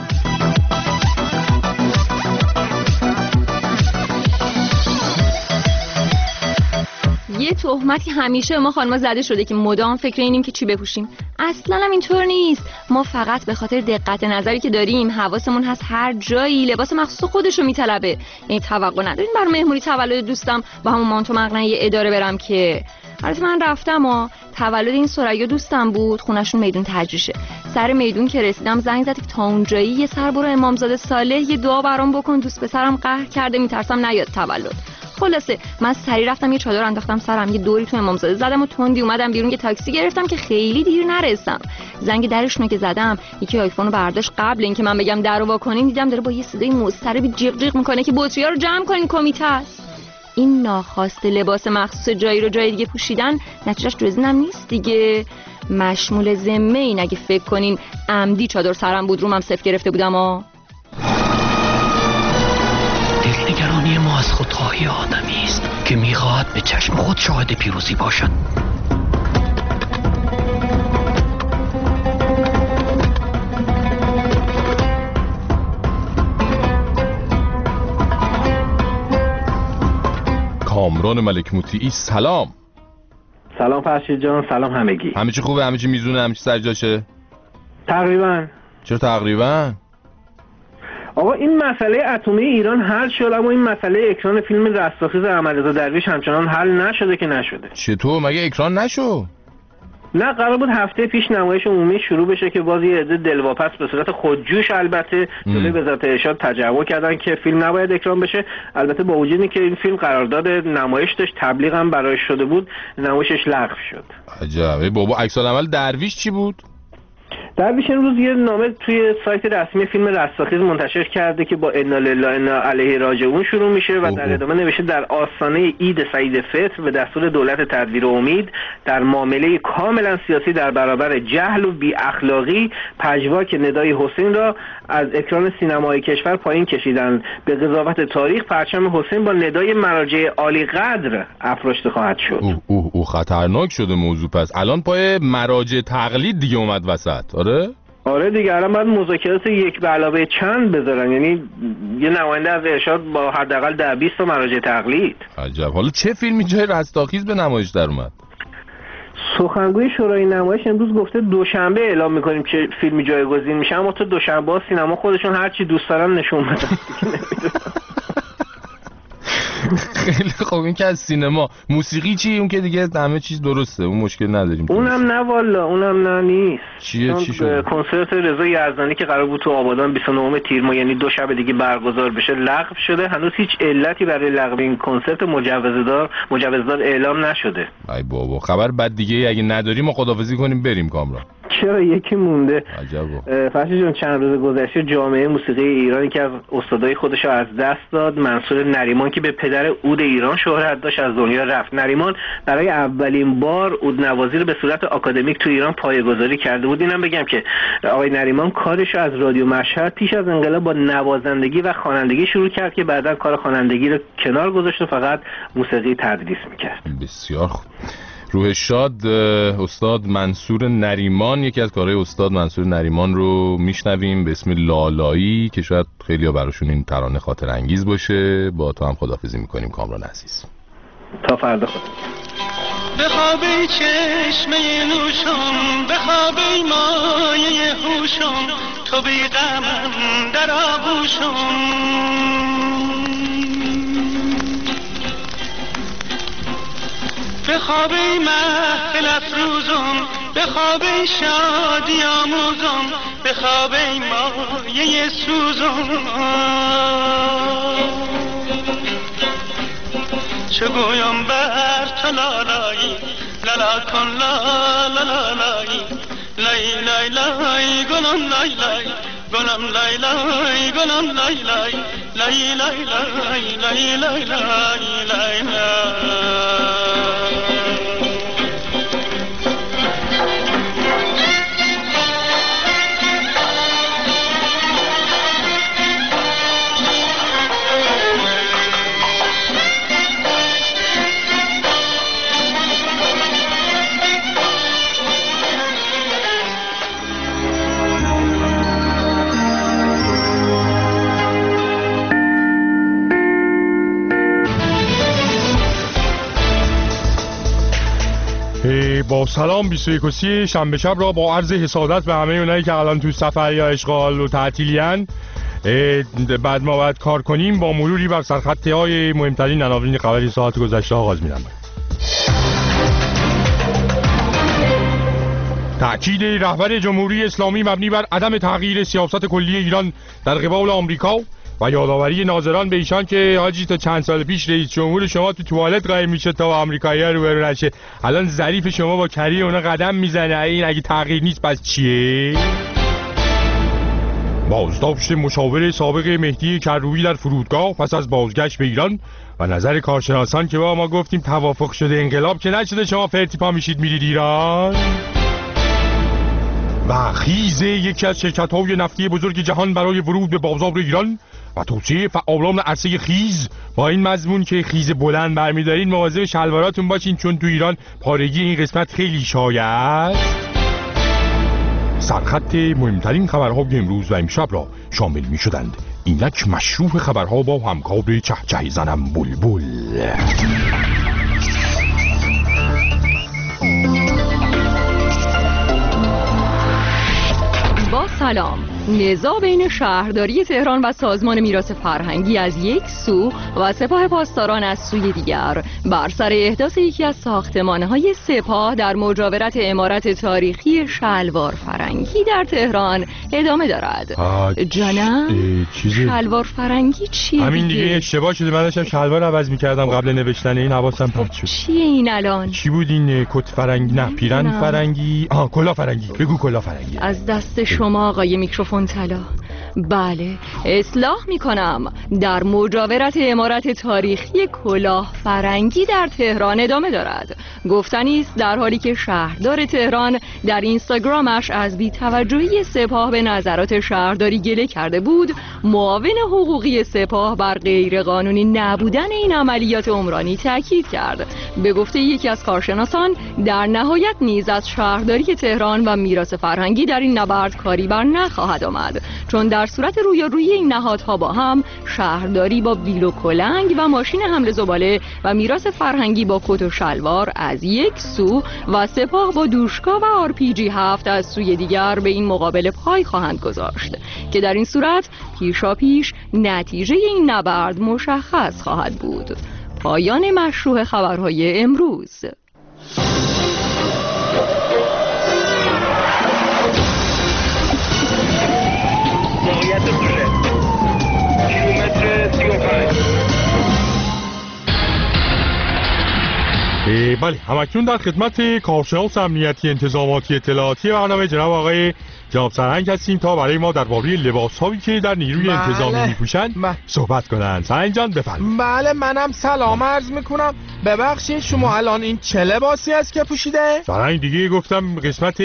یه تهمتی همیشه ما خانم‌ها زده شده که مدام فکر اینیم که چی بپوشیم. اصلاً هم اینطور نیست. ما فقط به خاطر دقت نظری که داریم حواسمون هست هر جایی لباس مخصوص خودش رو میطلبه. یعنی توقع نداریم برای مهمونی تولد دوستم با همون مانتو مقنعه اداره برم که البته من رفتم و تولد این ثریا دوستم بود، خونشون میدون تجریشه. سر میدون که رسیدم زنگ زد که تا اونجایی یه سر برو امامزاده صالح یه دعا برام بکن، دوست پسرم قهر کرده میترسم نیاد تولد. خلاصه من سری رفتم یه چادر انداختم سرم، یه دوری تو امامزاده زدم و تندی اومدم بیرون که تاکسی گرفتم که خیلی دیر نرسم. زنگ درشونو که زدم یکی آیفونو برداشت، قبل اینکه من بگم درو وا کنین دیدم داره با یه صدای مضطربی جیغ جیغ میکنه که بطری‌ها رو جمع کنین کمیته است. این ناخواسته لباس مخصوص جایی رو جای دیگه پوشیدن نتیجهش جز اینم نیست دیگه. مشمول ذمه این اگه فکر کنین عمدی چادر سرم بود رومم صف گرفته بودم. دلنگرانی ما از خودخواهی آدمی است که میخواهد به چشم خود شاهد پیروزی باشد. کامران ملک مطیعی سلام. سلام فرشید جان، سلام همگی. همه چی خوبه؟ همه چی میزونه؟ همه چی سر جاشه؟ تقریبا. چرا تقریبا؟ آقا این مسئله اتمی ایران حل شد، اما این مسئله اکران فیلم رستاخیز احمدرضا درویش همچنان حل نشده که نشده. چطور مگه اکران نشد؟ نه، قرار بود هفته پیش نمایش عمومی شروع بشه که باز یه عده دلواپس به صورت خودجوش البته جلوی وزارت ارشاد تجربه کردن که فیلم نباید اکران بشه. البته با وجود اینکه این فیلم قرارداد نمایش داشت، تبلیغ هم برایش شده بود، نمایشش لغو شد. عجب. بابا عکس العمل درویش چی بود؟ درویش امروز یه نامه توی سایت رسمی فیلم رستاخیز منتشر کرده که با انا لله انا علیه راجعون شروع میشه و در ادامه نوشته در آستانه عید سعید فطر به دستور دولت تدبیر و امید در معامله کاملا سیاسی در برابر جهل و بی اخلاقی پژواک ندای حسین را از اکران سینمای کشور پایین کشیدن. به قضاوت تاریخ پرچم حسین با ندای مراجع عالی قدر افراشته خواهد شد. او خطرناک شده موضوع. پس الان پای مراجع تقلید دیگه اومد وسط. آره دیگه الان باید مذاکرات یک به علاوه چند بذارن، یعنی یه نماینده از ارشاد با حداقل 10-20 تا مراجع تقلید. عجب. حالا چه فیلمی جای رستاخیز به نمایش در اومد؟ سخنگوی شورای نمایش امروز گفته دوشنبه اعلام میکنیم که فیلمی جایگزین میشه، اما تا دوشنبه سینما خودشون هرچی دوست دارن نشون بدن. خیلی خوب. این که از سینما. موسیقی چی؟ اون که دیگه همه چیز درسته، اون مشکل نداریم. اونم نه والا، اونم نه نیست. چی شد؟ کنسرت رضا یزدانی که قرار بود تو آبادان 29 تیر ماه یعنی 2 شب دیگه برگزار بشه لغو شده. هنوز هیچ علتی برای لغو این کنسرت مجوزدار اعلام نشده. ای بابا خبر بد دیگه اگه نداریم ما خداحافظی کنیم بریم کامران. چرا یکی مونده. عجبا. فرشید جان چند روز گذشته جامعه موسیقی ایرانی که از استادای خودش رو از دست داد. منصور نریمان که به پدر عود ایران شهرت داشت از دنیا رفت. نریمان برای اولین بار عود نوازی رو به صورت آکادمیک تو ایران پایه‌گذاری کرده بود. اینم بگم که آقای نریمان کارش رو از رادیو مشهد پیش از انقلاب با نوازندگی و خوانندگی شروع کرد که بعدا کار خوانندگی رو کنار گذاشت و فقط موسیقی تدریس می‌کرد. بسیار خوب. روح شاد. استاد منصور نریمان، یکی از کارهای استاد منصور نریمان رو میشنویم به اسم لالایی که شاید خیلی‌ها براشون این ترانه خاطر انگیز باشه. با تو هم خداحافظی میکنیم کامران عزیز. تا فردا خدا. بخوابی چشمه نوشم، بخوابی مایه هوشم، تو بی غمم در آغوشم. بخوابی محفل افروزم، بخوابی شادی آموزم، بخوابی مایه سوزم. چه گویم بر تو لالایی، لالا کن لالا لالایی، لای لای لای گلم لای لای، گلم لای لای گلم لای لای، لای لای لای لای لای لای لای. با سلام 21 شنبه شب را با عرض حسادت به همه اونایی که الان تو سفر یا اشغال و تعطیلیان، بعد ما باید کار کنیم با مروری بر سرخطی های مهمترین عناوین خبری ساعت گذشته آغاز می‌نمایم. تأکید رهبر جمهوری اسلامی مبنی بر عدم تغییر سیاست کلی ایران در قبال آمریکا و یادآوری ناظران به ایشان که حاجی تا چند سال پیش رئیس جمهور شما تو توالت قایم میشه تا آمریکایی‌ها رو برو نشه، الان ظریف شما با کری اونا قدم میزنه. این اگه تغییر نیست پس چیه؟ بازداشت مشاور سابق مهدی کروبی در فرودگاه پس از بازگشت به ایران و نظر کارشناسان که با ما گفتیم توافق شده، انقلاب که نشده، شما فرتیپا میشید میرید ایران. و خیز یکی از شرکت‌های نفتی بزرگ جهان برای ورود به بازار ایران و توسعه فعالان عرصه خیز با این مضمون که خیز بلند برمی‌دارین مواظب شلواراتون باشین چون تو ایران پارگی این قسمت خیلی شایع است. سرخط مهمترین خبرهای امروز و امشب را شامل می‌شدند. اینک مشروع خبرها با همکار چهچه زنم بلبل. با سلام نزاع بین شهرداری تهران و سازمان میراث فرهنگی از یک سو و سپاه پاسداران از سوی دیگر بر سر احداث یکی از ساختمان‌های سپاه در مجاورت عمارت تاریخی شلوار فرنگی در تهران ادامه دارد. جانم شلوار فرنگی چیه؟ همین دیگه اشتباه شده، من داشتم شلوار عوض می‌کردم قبل نوشتن این، حواسم پرت شد. چیه این الان؟ چی بود این؟ کت فرنگی؟ نه پیرن فرنگی. کلاه فرنگی. بگو کلاه فرنگی. از دست شما آقای میکروفون طلا. بله اصلاح میکنم، در مجاورت عمارت تاریخی کلاه فرنگی در تهران ادامه دارد. گفتنی است در حالی که شهردار تهران در اینستاگرامش از بی‌توجهی سپاه به نظرات شهرداری گله کرده بود، معاون حقوقی سپاه بر غیرقانونی نبودن این عملیات عمرانی تاکید کرد. به گفته یکی از کارشناسان در نهایت نیز از شهرداری تهران و میراث فرهنگی در این نبرد کاری بر نخواهد آمد، چون در صورت رویارویی این نهادها با هم، شهرداری با بیل و کلنگ و ماشین حمل زباله و میراث فرهنگی با کت و شلوار از یک سو و سپاه با دوشکا و RPG 7 از سوی دیگر به این مقابله پای خواهند گذاشت که در این صورت پیشاپیش نتیجه این نبرد مشخص خواهد بود. پایان مشروع خبرهای امروز. بله همکنون در خدمت کارشناس امنیتی انتظاماتی اطلاعاتی برنامه جناب سرهنگ هستیم تا برای ما درباره لباس‌هایی که در نیروی انتظامی می‌پوشند صحبت کنند. سرهنگ جان بفرمایید. بله منم سلام عرض میکنم. ببخشید شما الان این چه لباسی است که پوشیده؟ سرهنگ دیگه گفتم قسمت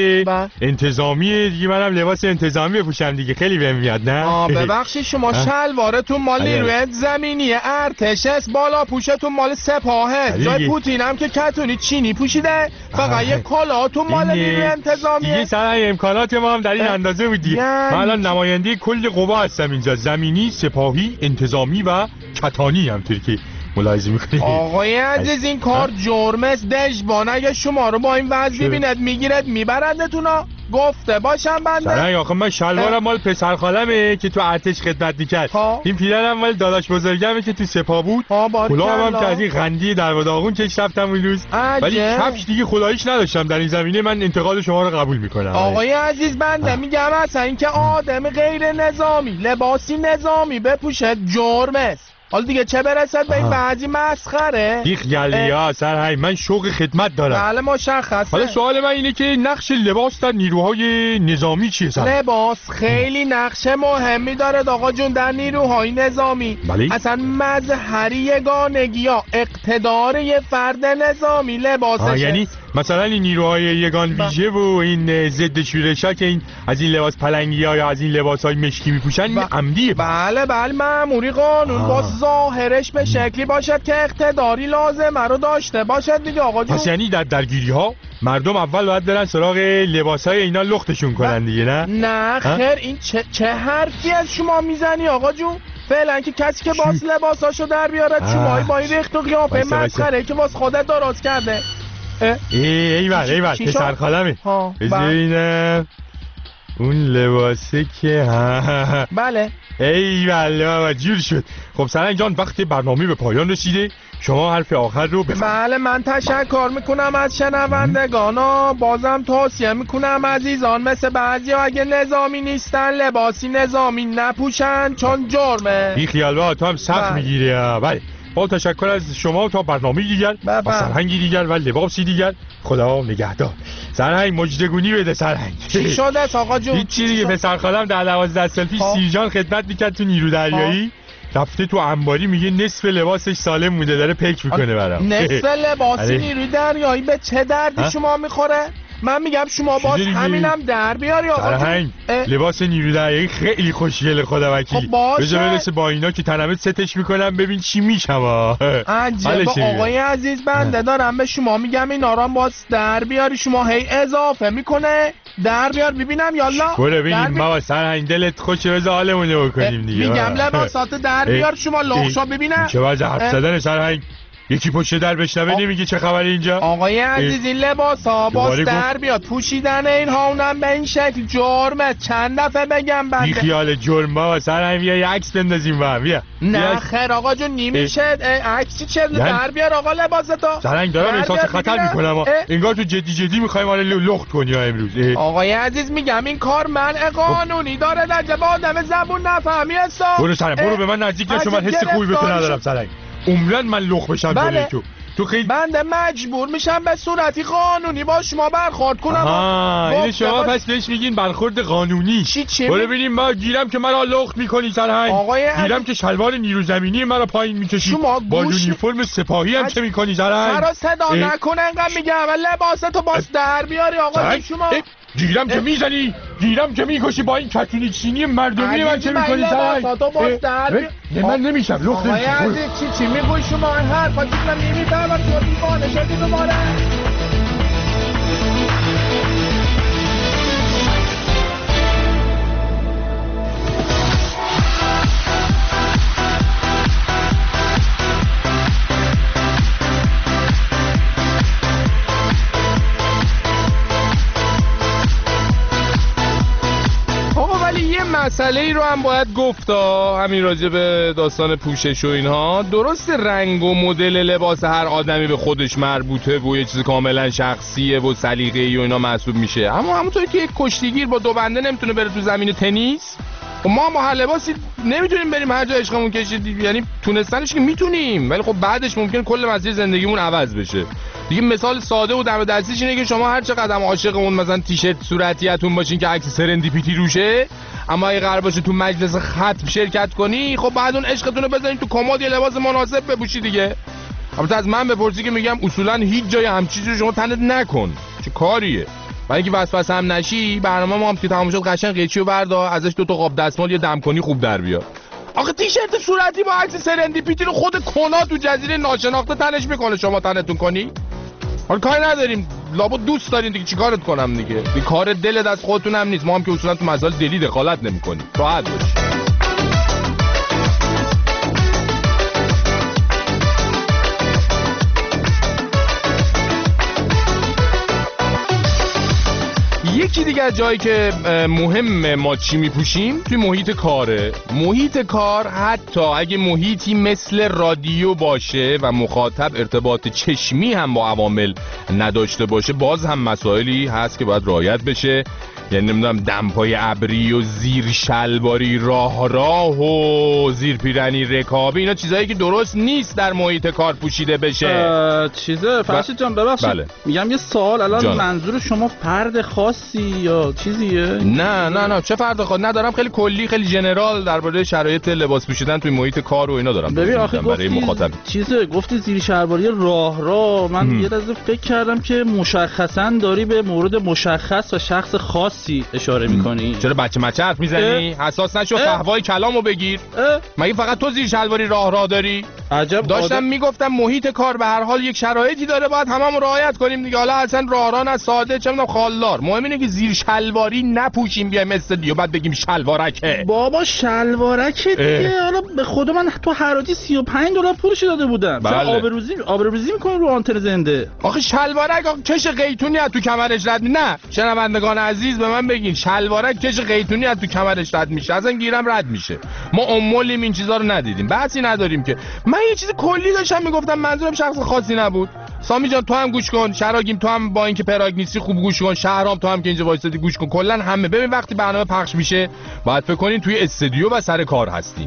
انتظامی دیگه، منم لباس انتظامی بپوشم دیگه، خیلی بهم میاد. نه ببخشید شما شلوارتون مال نیروی زمینی ارتش است، بالا پوشتون مال سپاهه، جای پوتینم که کتونی چینی پوشیده، فقط یه کلاهتون مال نیروی انتظامیه. دیگه سرهنگ امکانات ما هم در این اندازه بودی. من الان نماینده کل قوا هستم اینجا، زمینی، سپاهی، انتظامی و کتانی، همونطوری که ملاحظه میکنی. آقای عزیز این کار جرم است، دژبان اگه شما رو با این وضع ببیند میگیرد میبردتونا. گفته باشم بنده. سرهنگ آخه من شلوارم مال پسر خالمه که تو ارتش خدمت میکرد، این پیرنم مال داداش بزرگمه که تو سپاه بود، کلاهم هم که از این غندی در و داغون کش رفتم اون روز، ولی کفش دیگه خداییش نداشتم. در این زمینه من انتقاد شما رو قبول میکنم. آقای عزیز بنده میگم اصلا این که آدم غیر نظامی لباسی نظامی بپوشه جرم است. حالا دیگه چه برسد به این بعضی مسخره؟ دیخ گلیا سرهنگ، من شوق خدمت دارم. بله مشخصه. حالا سوال من اینه که نقش لباس در نیروهای نظامی چیه سرهنگ؟ لباس خیلی نقش مهمی داره آقا جون در نیروهای نظامی. اصلا مظهر یگانگی یا اقتدار یه فرد نظامی لباسشه. یعنی مثلا این نیروهای یگان ویژه و این ضد شورشا که این از این لباس پلنگی‌ها یا از این لباس‌های مشکی میپوشن این عمدیه. بله مأموری قانون با ظاهرش به شکلی باشد که اقتداری لازمه رو داشته باشد دیگه آقا جون. پس یعنی در درگیری‌ها مردم اول باید برن سراغ لباسای اینا لختشون کنن دیگه، نه خیر این چه حرفی از شما میزنی آقا جون؟ فعلا که کسی که باس لباساشو در بیارد شما با این ریخت و قیافه مسخره که واسه خودت درست کرده. ایول پسر خالمه ببینم اون لباسه که بله ایول بابا جور شد. خب سرهنگ جان وقت برنامه به پایان رسیده، شما حرف آخر رو بفرمایید. بله من تشکر میکنم از شنوندگانا، بازم توصیه میکنم عزیزان مثل بعضی اگه نظامی نیستن لباسی نظامی نپوشن چون جرمه. بی خیال با تو هم سخت میگیری. بله با تشکر از شما، تا برنامه دیگر با سرهنگی دیگر و لباسی دیگر خدا نگهدار. سرهنگ مجدگونی بده سرهنگ. چی شده آقا جون؟ هیچی دیگه، پسر خالم در 12 سال پیش سیرجان خدمت میکرد تو نیرو دریایی، رفته تو انباری میگه نصف لباسش سالم مونده داره پک میکنه برام. نصف لباسی نیروی دریایی به چه دردی شما میخوره؟ من میگم شما باز همینم در بیاری آقا جون. لباس نیروی دریایی خیلی خوشگله خدا وکیلی. بذار برسه با اینا که تنمت ستش میکنم ببین چی میشم. عجب آقای عزیز بنده دارم به شما میگم اینا رو باز در بیاری، شما هی اضافه میکنه در بیار ببینم یالا. برو ببینیم بابا سرهنگ دلت خوشه بذار حالمونه بکنیم دیگه. میگم لباسات در بیار شما لخشا ببینم. چه وضع حرف زدن سرهنگ؟ یکی پشت در بشنوه نمیگه چه خبره اینجا؟ آقای عزیز این لباس ها باز در بیاد پوشیدن اینها اونم به این شکل جرمه. چند دفعه بگم بنده بی خیال جرم بابا سر هم یه عکس بندازیم با هم. نه خیر آقا جون نمیشه. عکسی چه در بیار آقا لباستو. سرنگ دارم احساس خطر میکنم. انگار تو جدی میخوایم آره لخت کنی امروز. آقای عزیز میگم این کار منع قانونی داره در جبه آدم زبون نفهمی هستا. برو سرنگ برو به من نزدیک نشو. من حس خوبی به تو ندارم سرنگ. عمرن من لخت بشم جلوی تو خیلی بنده مجبور میشم به صورتی قانونی با شما برخورد کنم. این شما پس بهش میگین برخورد قانونی. برو ببینیم ما گیرم که مرا لخت میکنی سرهنگ. گیرم که شلوار نیرو زمینی مرا پایین میکشی با یونیفرم سپاهی هم چه میکنی سرهنگ. سرا صدا نکن انقدر میگم لباستو باز در بیاری آقا شما. گیرم که میزنی گیرم که میکشی با این کتونی چینی مردمی من چه میکنی سرهنگ. من نمیشم لخت نمیشم. چی میگوی شما این حرفا چیزم نمیفهمم تو دیوانه شدی دوباره. مسئله ای رو هم باید گفت همین راجع به داستان پوشش و اینها. درست رنگ و مدل لباس هر آدمی به خودش مربوطه و یه چیز کاملا شخصیه و سلیقه‌ای و اینا محسوب میشه. اما همونطور که یک کشتیگیر با دو بنده نمیتونه بره تو زمین تنیس و ما با هر لباسی نمیتونیم بریم هر جا عشقمون کشید. یعنی تونستنش که میتونیم ولی خب بعدش ممکن کل مسیر زندگیمون عوض بشه. دیگه مثال ساده و دم دستیش اینه که شما هر چقدر عاشق اون مثلا تیشرت صورتیتون باشین که عکس سرندیپیتی روشه، اما اگه قرار باشه تو مجلس ختم شرکت کنی خب بعد اون عشقتون رو بذارین تو کمد یه لباس مناسب بپوشی دیگه. البته از من بپرسی که میگم اصولا هیچ جای همچین چیزی شما تنت نکن. چه کاریه؟ برای اینکه وسوسه هم نشی برنامه ما هم که تمام شد قشنگ قیچیو بردار ازش دو تا قاب دستمال یه دم کنی خوب در بیار. آخه تیشرت صورتی با عکس سرندیپیتی رو خود کنا تو جزیره ناشناخته تنش میکنه شما تنتون کنی؟ حالا کاری نداریم لابد دوست دارین دیگه چیکارت کنم دیگه. کار دل دست خودتون هم نیست. ما هم که اصولا تو مسائل دلی دخالت نمی‌کنیم. راحت باش. یکی دیگه از جایی که مهمه ما چی میپوشیم توی محیط کاره. محیط کار حتی اگه محیطی مثل رادیو باشه و مخاطب ارتباط چشمی هم با عوامل نداشته باشه باز هم مسائلی هست که باید رعایت بشه. یعنی نمیدونم دمپای ابری و زیر شلواری راه و زیر پیرنی رکابی اینا چیزایی که درست نیست در محیط کار پوشیده بشه. چیزه فرشید جان ببخشید بله. میگم یه سوال الان منظور شما فرد خاصی یا چیزیه؟ نه چه فرد خاص ندارم. خیلی کلی خیلی جنرال درباره شرایط لباس پوشیدن توی محیط کار و اینا دارم. ببین آخه برای مخاطب چیزه گفتی زیر شلواری راه من یه لحظه فکر کردم که مشخصا داری به مورد مشخص و شخص خاص اشاره میکنی. چرا بچه حرف میزنی؟ حساس نشو فحوای کلامو بگیر. مگه فقط تو زیر شلواری راه داری؟ عجب داشتم میگفتم محیط کار به هر حال یک شرایطی داره باید هممون رعایت کنیم دیگه. حالا اصلا راه نه ساده چه میدونم خالدار. مهم اینه که زیر شلواری نپوشیم بیایم استودیو بعد بگیم شلوارکه. بابا شلوارکه دیگه. حالا به خدا من تو حراجی $35 پولش داده بودم. بله. آبروریزی میکنی رو آنتن زنده. آخه شلوارک کش قیتونی از تو کمرش رد نه. شنوندگان عزیز به من بگین شلوارک کش قیتونی از تو کمرش رد میشه اصلا گیرم رد میشه. ما امولیم این چیزا رو ندیدیم. بحثی نداریم که. من یه چیز کلی داشتم میگفتم منظورم شخص خاصی نبود. سامی جان تو هم گوش کن. شراگیم تو هم با اینکه پراگ نیستی خوب گوش کن. شهرام تو هم که اینجا وایسادی گوش کن. کلا همه ببین وقتی برنامه پخش میشه باید فکر کنین توی استودیو و سر کار هستین.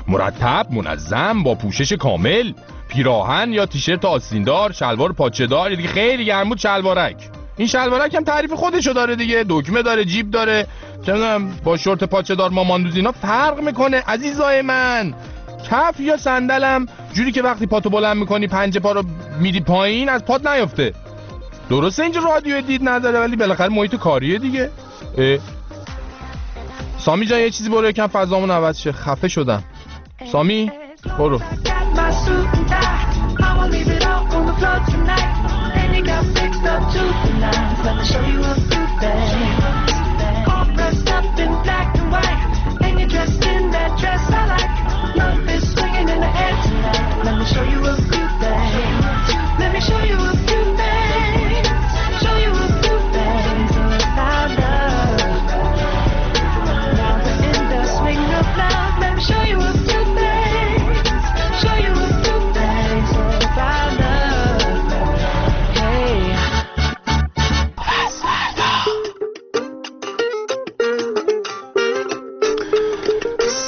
مرتب منظم با پوشش کامل پیراهن یا تیشرت آستیندار شلوار پاچه‌دار دیگه خیلی گرم بود شلوارک. این شلوارک هم تعریف خودشو داره دیگه. دکمه داره جیب داره چه میدونم با شورت پاچه‌دار ماماندوز اینا فرق میکنه عزیزای من. کف یا صندلم جوری که وقتی پاتو بلند میکنی پنجه پا رو میدی پایین از پات نیفته. درسته اینجا رادیو دید نداره ولی بالاخره محیط کاریه دیگه. سامی جان یه چیزی برو یکم فضامون عوض شه. خفه شدم. سامی برو.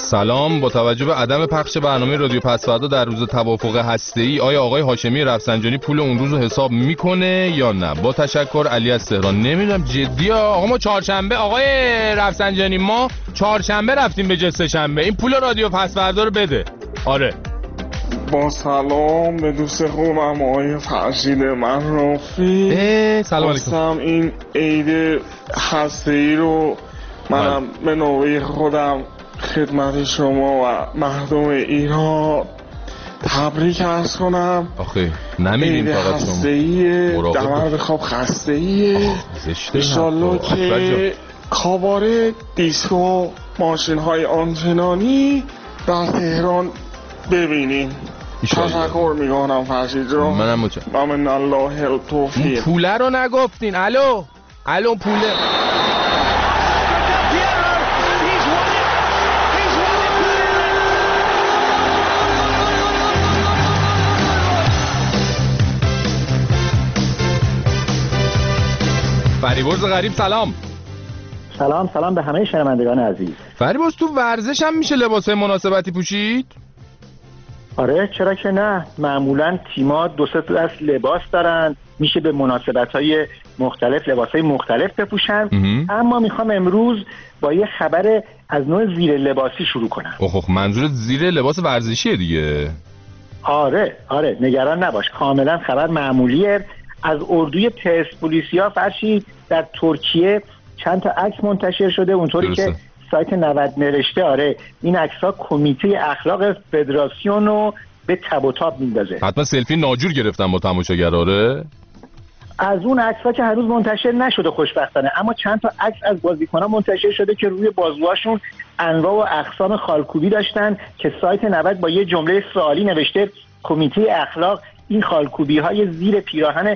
سلام، با توجه به عدم پخش برنامه رادیو پس‌فردا در روز توافق هسته‌ای آیا آقای هاشمی رفسنجانی پول اون روز رو حساب میکنه یا نه؟ با تشکر، علی از تهران. نمیدونم جدی آقا، ما چهارشنبه آقای رفسنجانی ما چهارشنبه رفتیم به جه سه‌شنبه. این پول رادیو پس‌فردا رو بده. آره. با سلام به دوست خوبم آقای فرشید منرافی. سلام علیکم. این عید هسته‌ای رو منم به نوبه خودم خدمت شما و مردم ایران تبریک عرض کنم. آخه نمیدیم فقط شما هسته‌ای دمر بخواب خسته‌ای انشالله که کاباره دیسکو ماشین های آنتنانی در تهران ببینیم. تشکر میکنم فرشید جان. منم متشکرم. من الله التوفیق. پوله رو نگفتین. الو پوله. فریبرز غریب سلام. سلام به همه شنوندگان عزیز. فریبرز تو ورزش هم میشه لباسای مناسبتی پوشید؟ آره چرا که نه، معمولا تیم‌ها 2-3 دست لباس دارن، میشه به مناسبت‌های مختلف لباسای مختلف بپوشن. اما میخوام امروز با یه خبر از نوع زیر لباسی شروع کنم. منظور زیر لباس ورزشیه دیگه؟ آره نگران نباش، کاملا خبر معمولیه. از اردوی پرسپولیسیا فرشید در ترکیه چند تا عکس منتشر شده، اونطوری که سایت 90 نوشته. آره این عکس‌ها کمیته اخلاق فدراسیون رو به تب و تاب میندازه. حتما سلفی ناجور گرفتن با تماشاگرا. آره از اون عکس‌ها که هنوز منتشر نشده خوشبختانه، اما چند تا عکس از بازیکن‌ها منتشر شده که روی بازوهاشون انواع و اقسام خالکوبی داشتن که سایت 90 با یه جمله سوالی نوشته کمیته اخلاق این خالکوبی‌های زیر پیراهن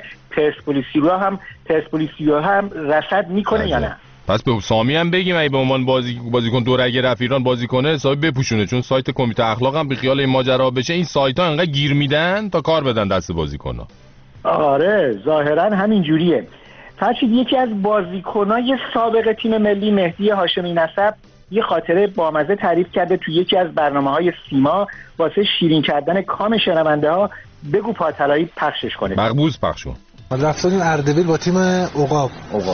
پرسپولیسیا هم رصد میکنه یا نه؟ پس به سامی هم بگیم اگه به عنوان بازیکن دورگه رفت ایران بازی کنه حسابی بپوشونه، چون سایت کمیته اخلاق هم به خیال این ماجرا بشه. این سایت‌ها انقدر گیر میدن تا کار بدن دست بازیکن‌ها. آره ظاهرا همین جوریه. فرشید یکی از بازیکنای سابق تیم ملی مهدی هاشمی نسب یه خاطره بامزه تعریف کرده تو یکی از برنامه‌های سیما واسه شیرین کردن کام شنونده‌ها. بگو پاتلایی پخشش کنه. مقبوض پخش کن. رفتیم اردبیل با تیم عقاب.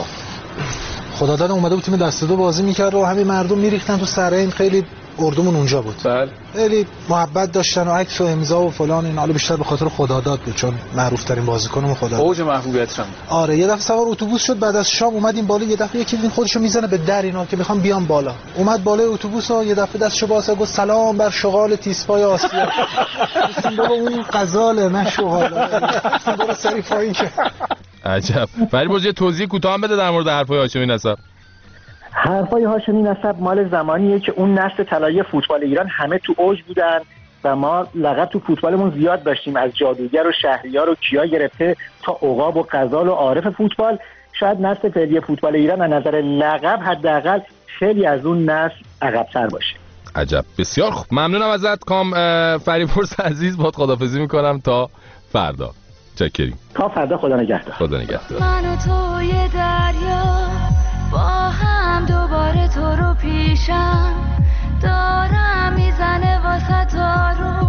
خداداد اومده بود تیم دست دو بازی میکرد و همین مردم میریختن تو سرین. خیلی اردومون اونجا بود. خیلی محبت داشتن و عکس و امضا و فلان. این حالا بیشتر به خاطر خداداد بود چون معروف ترین بازیکنم خداداد. اوج محبوبیتش. آره یه دفعه سوار اتوبوس شد بعد از شام اومدیم بالا، یه دفعه یکی دید خودشو میزنه به در اینا که میخوام بیام بالا. اومد بالای اتوبوس و یه دفعه دستشو باز گفت سلام بر شغال تیسپای آسیا. گفتم بابا اون غزاله نه شغاله. برو سری پایین که. عجب. فریبرز یه توضیح کوتاه هم بده در مورد حرفای هاشمی نسب. حرفای هاشمی نسب مال زمانیه که اون نسل طلایی فوتبال ایران همه تو اوج بودن و ما لقب تو فوتبالمون زیاد داشتیم، از جادوگر و شهریار و کیا گرفته تا عقاب و غزال و عارف فوتبال. شاید نسل فعلی فوتبال ایران از نظر لقب حداقل خیلی از اون نسل عقب‌تر باشه. عجب. بسیار خوب، ممنونم ازت کام فریبرز عزیز. باهات خداحافظی میکنم تا فردا. چکریم. تا فردا. خدا نگهدار. خدا نگهدار. من و توی دریا با هم دوباره تو رو پیشم دارم میزنه واسه تو رو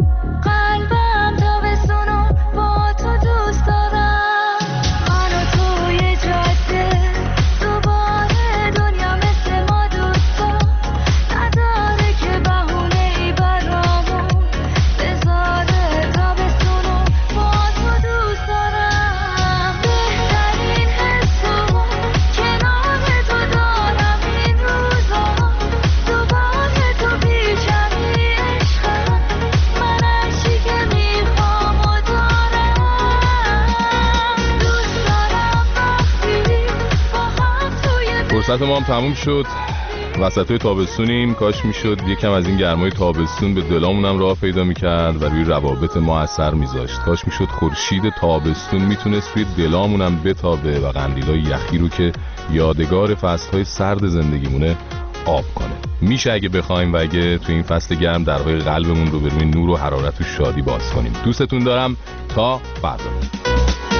قلبم تا بسونو با تو دوست دارم. من و توی جاده دوباره دنیا مثل ما دوستا نداره که بهونه ای برامون بذاره تا بسونو با تو دوست دارم. بهترین حسو کنار تو دارم این روزا دوباره تو پیشمی عشقم من عشقی که میخوام و دارم دوست دارم وقتی با هم توی فرصت ما هم تموم شد. وسطای تابستونیم، کاش میشد یکم از این گرمای تابستون به دلامون هم راه پیدا میکرد و روی روابط ما اثر میذاشت. کاش میشد خورشید تابستون میتونست روی دلامون هم بتابه و قندیلای یخی رو که یادگار فصلهای سرد زندگیمونه آب کنه. میشه اگه بخوایم و اگه تو این فصل گرم درهای قلبمون رو به روی نور و حرارت و شادی باز کنیم. دوستتون دارم. تا فردا.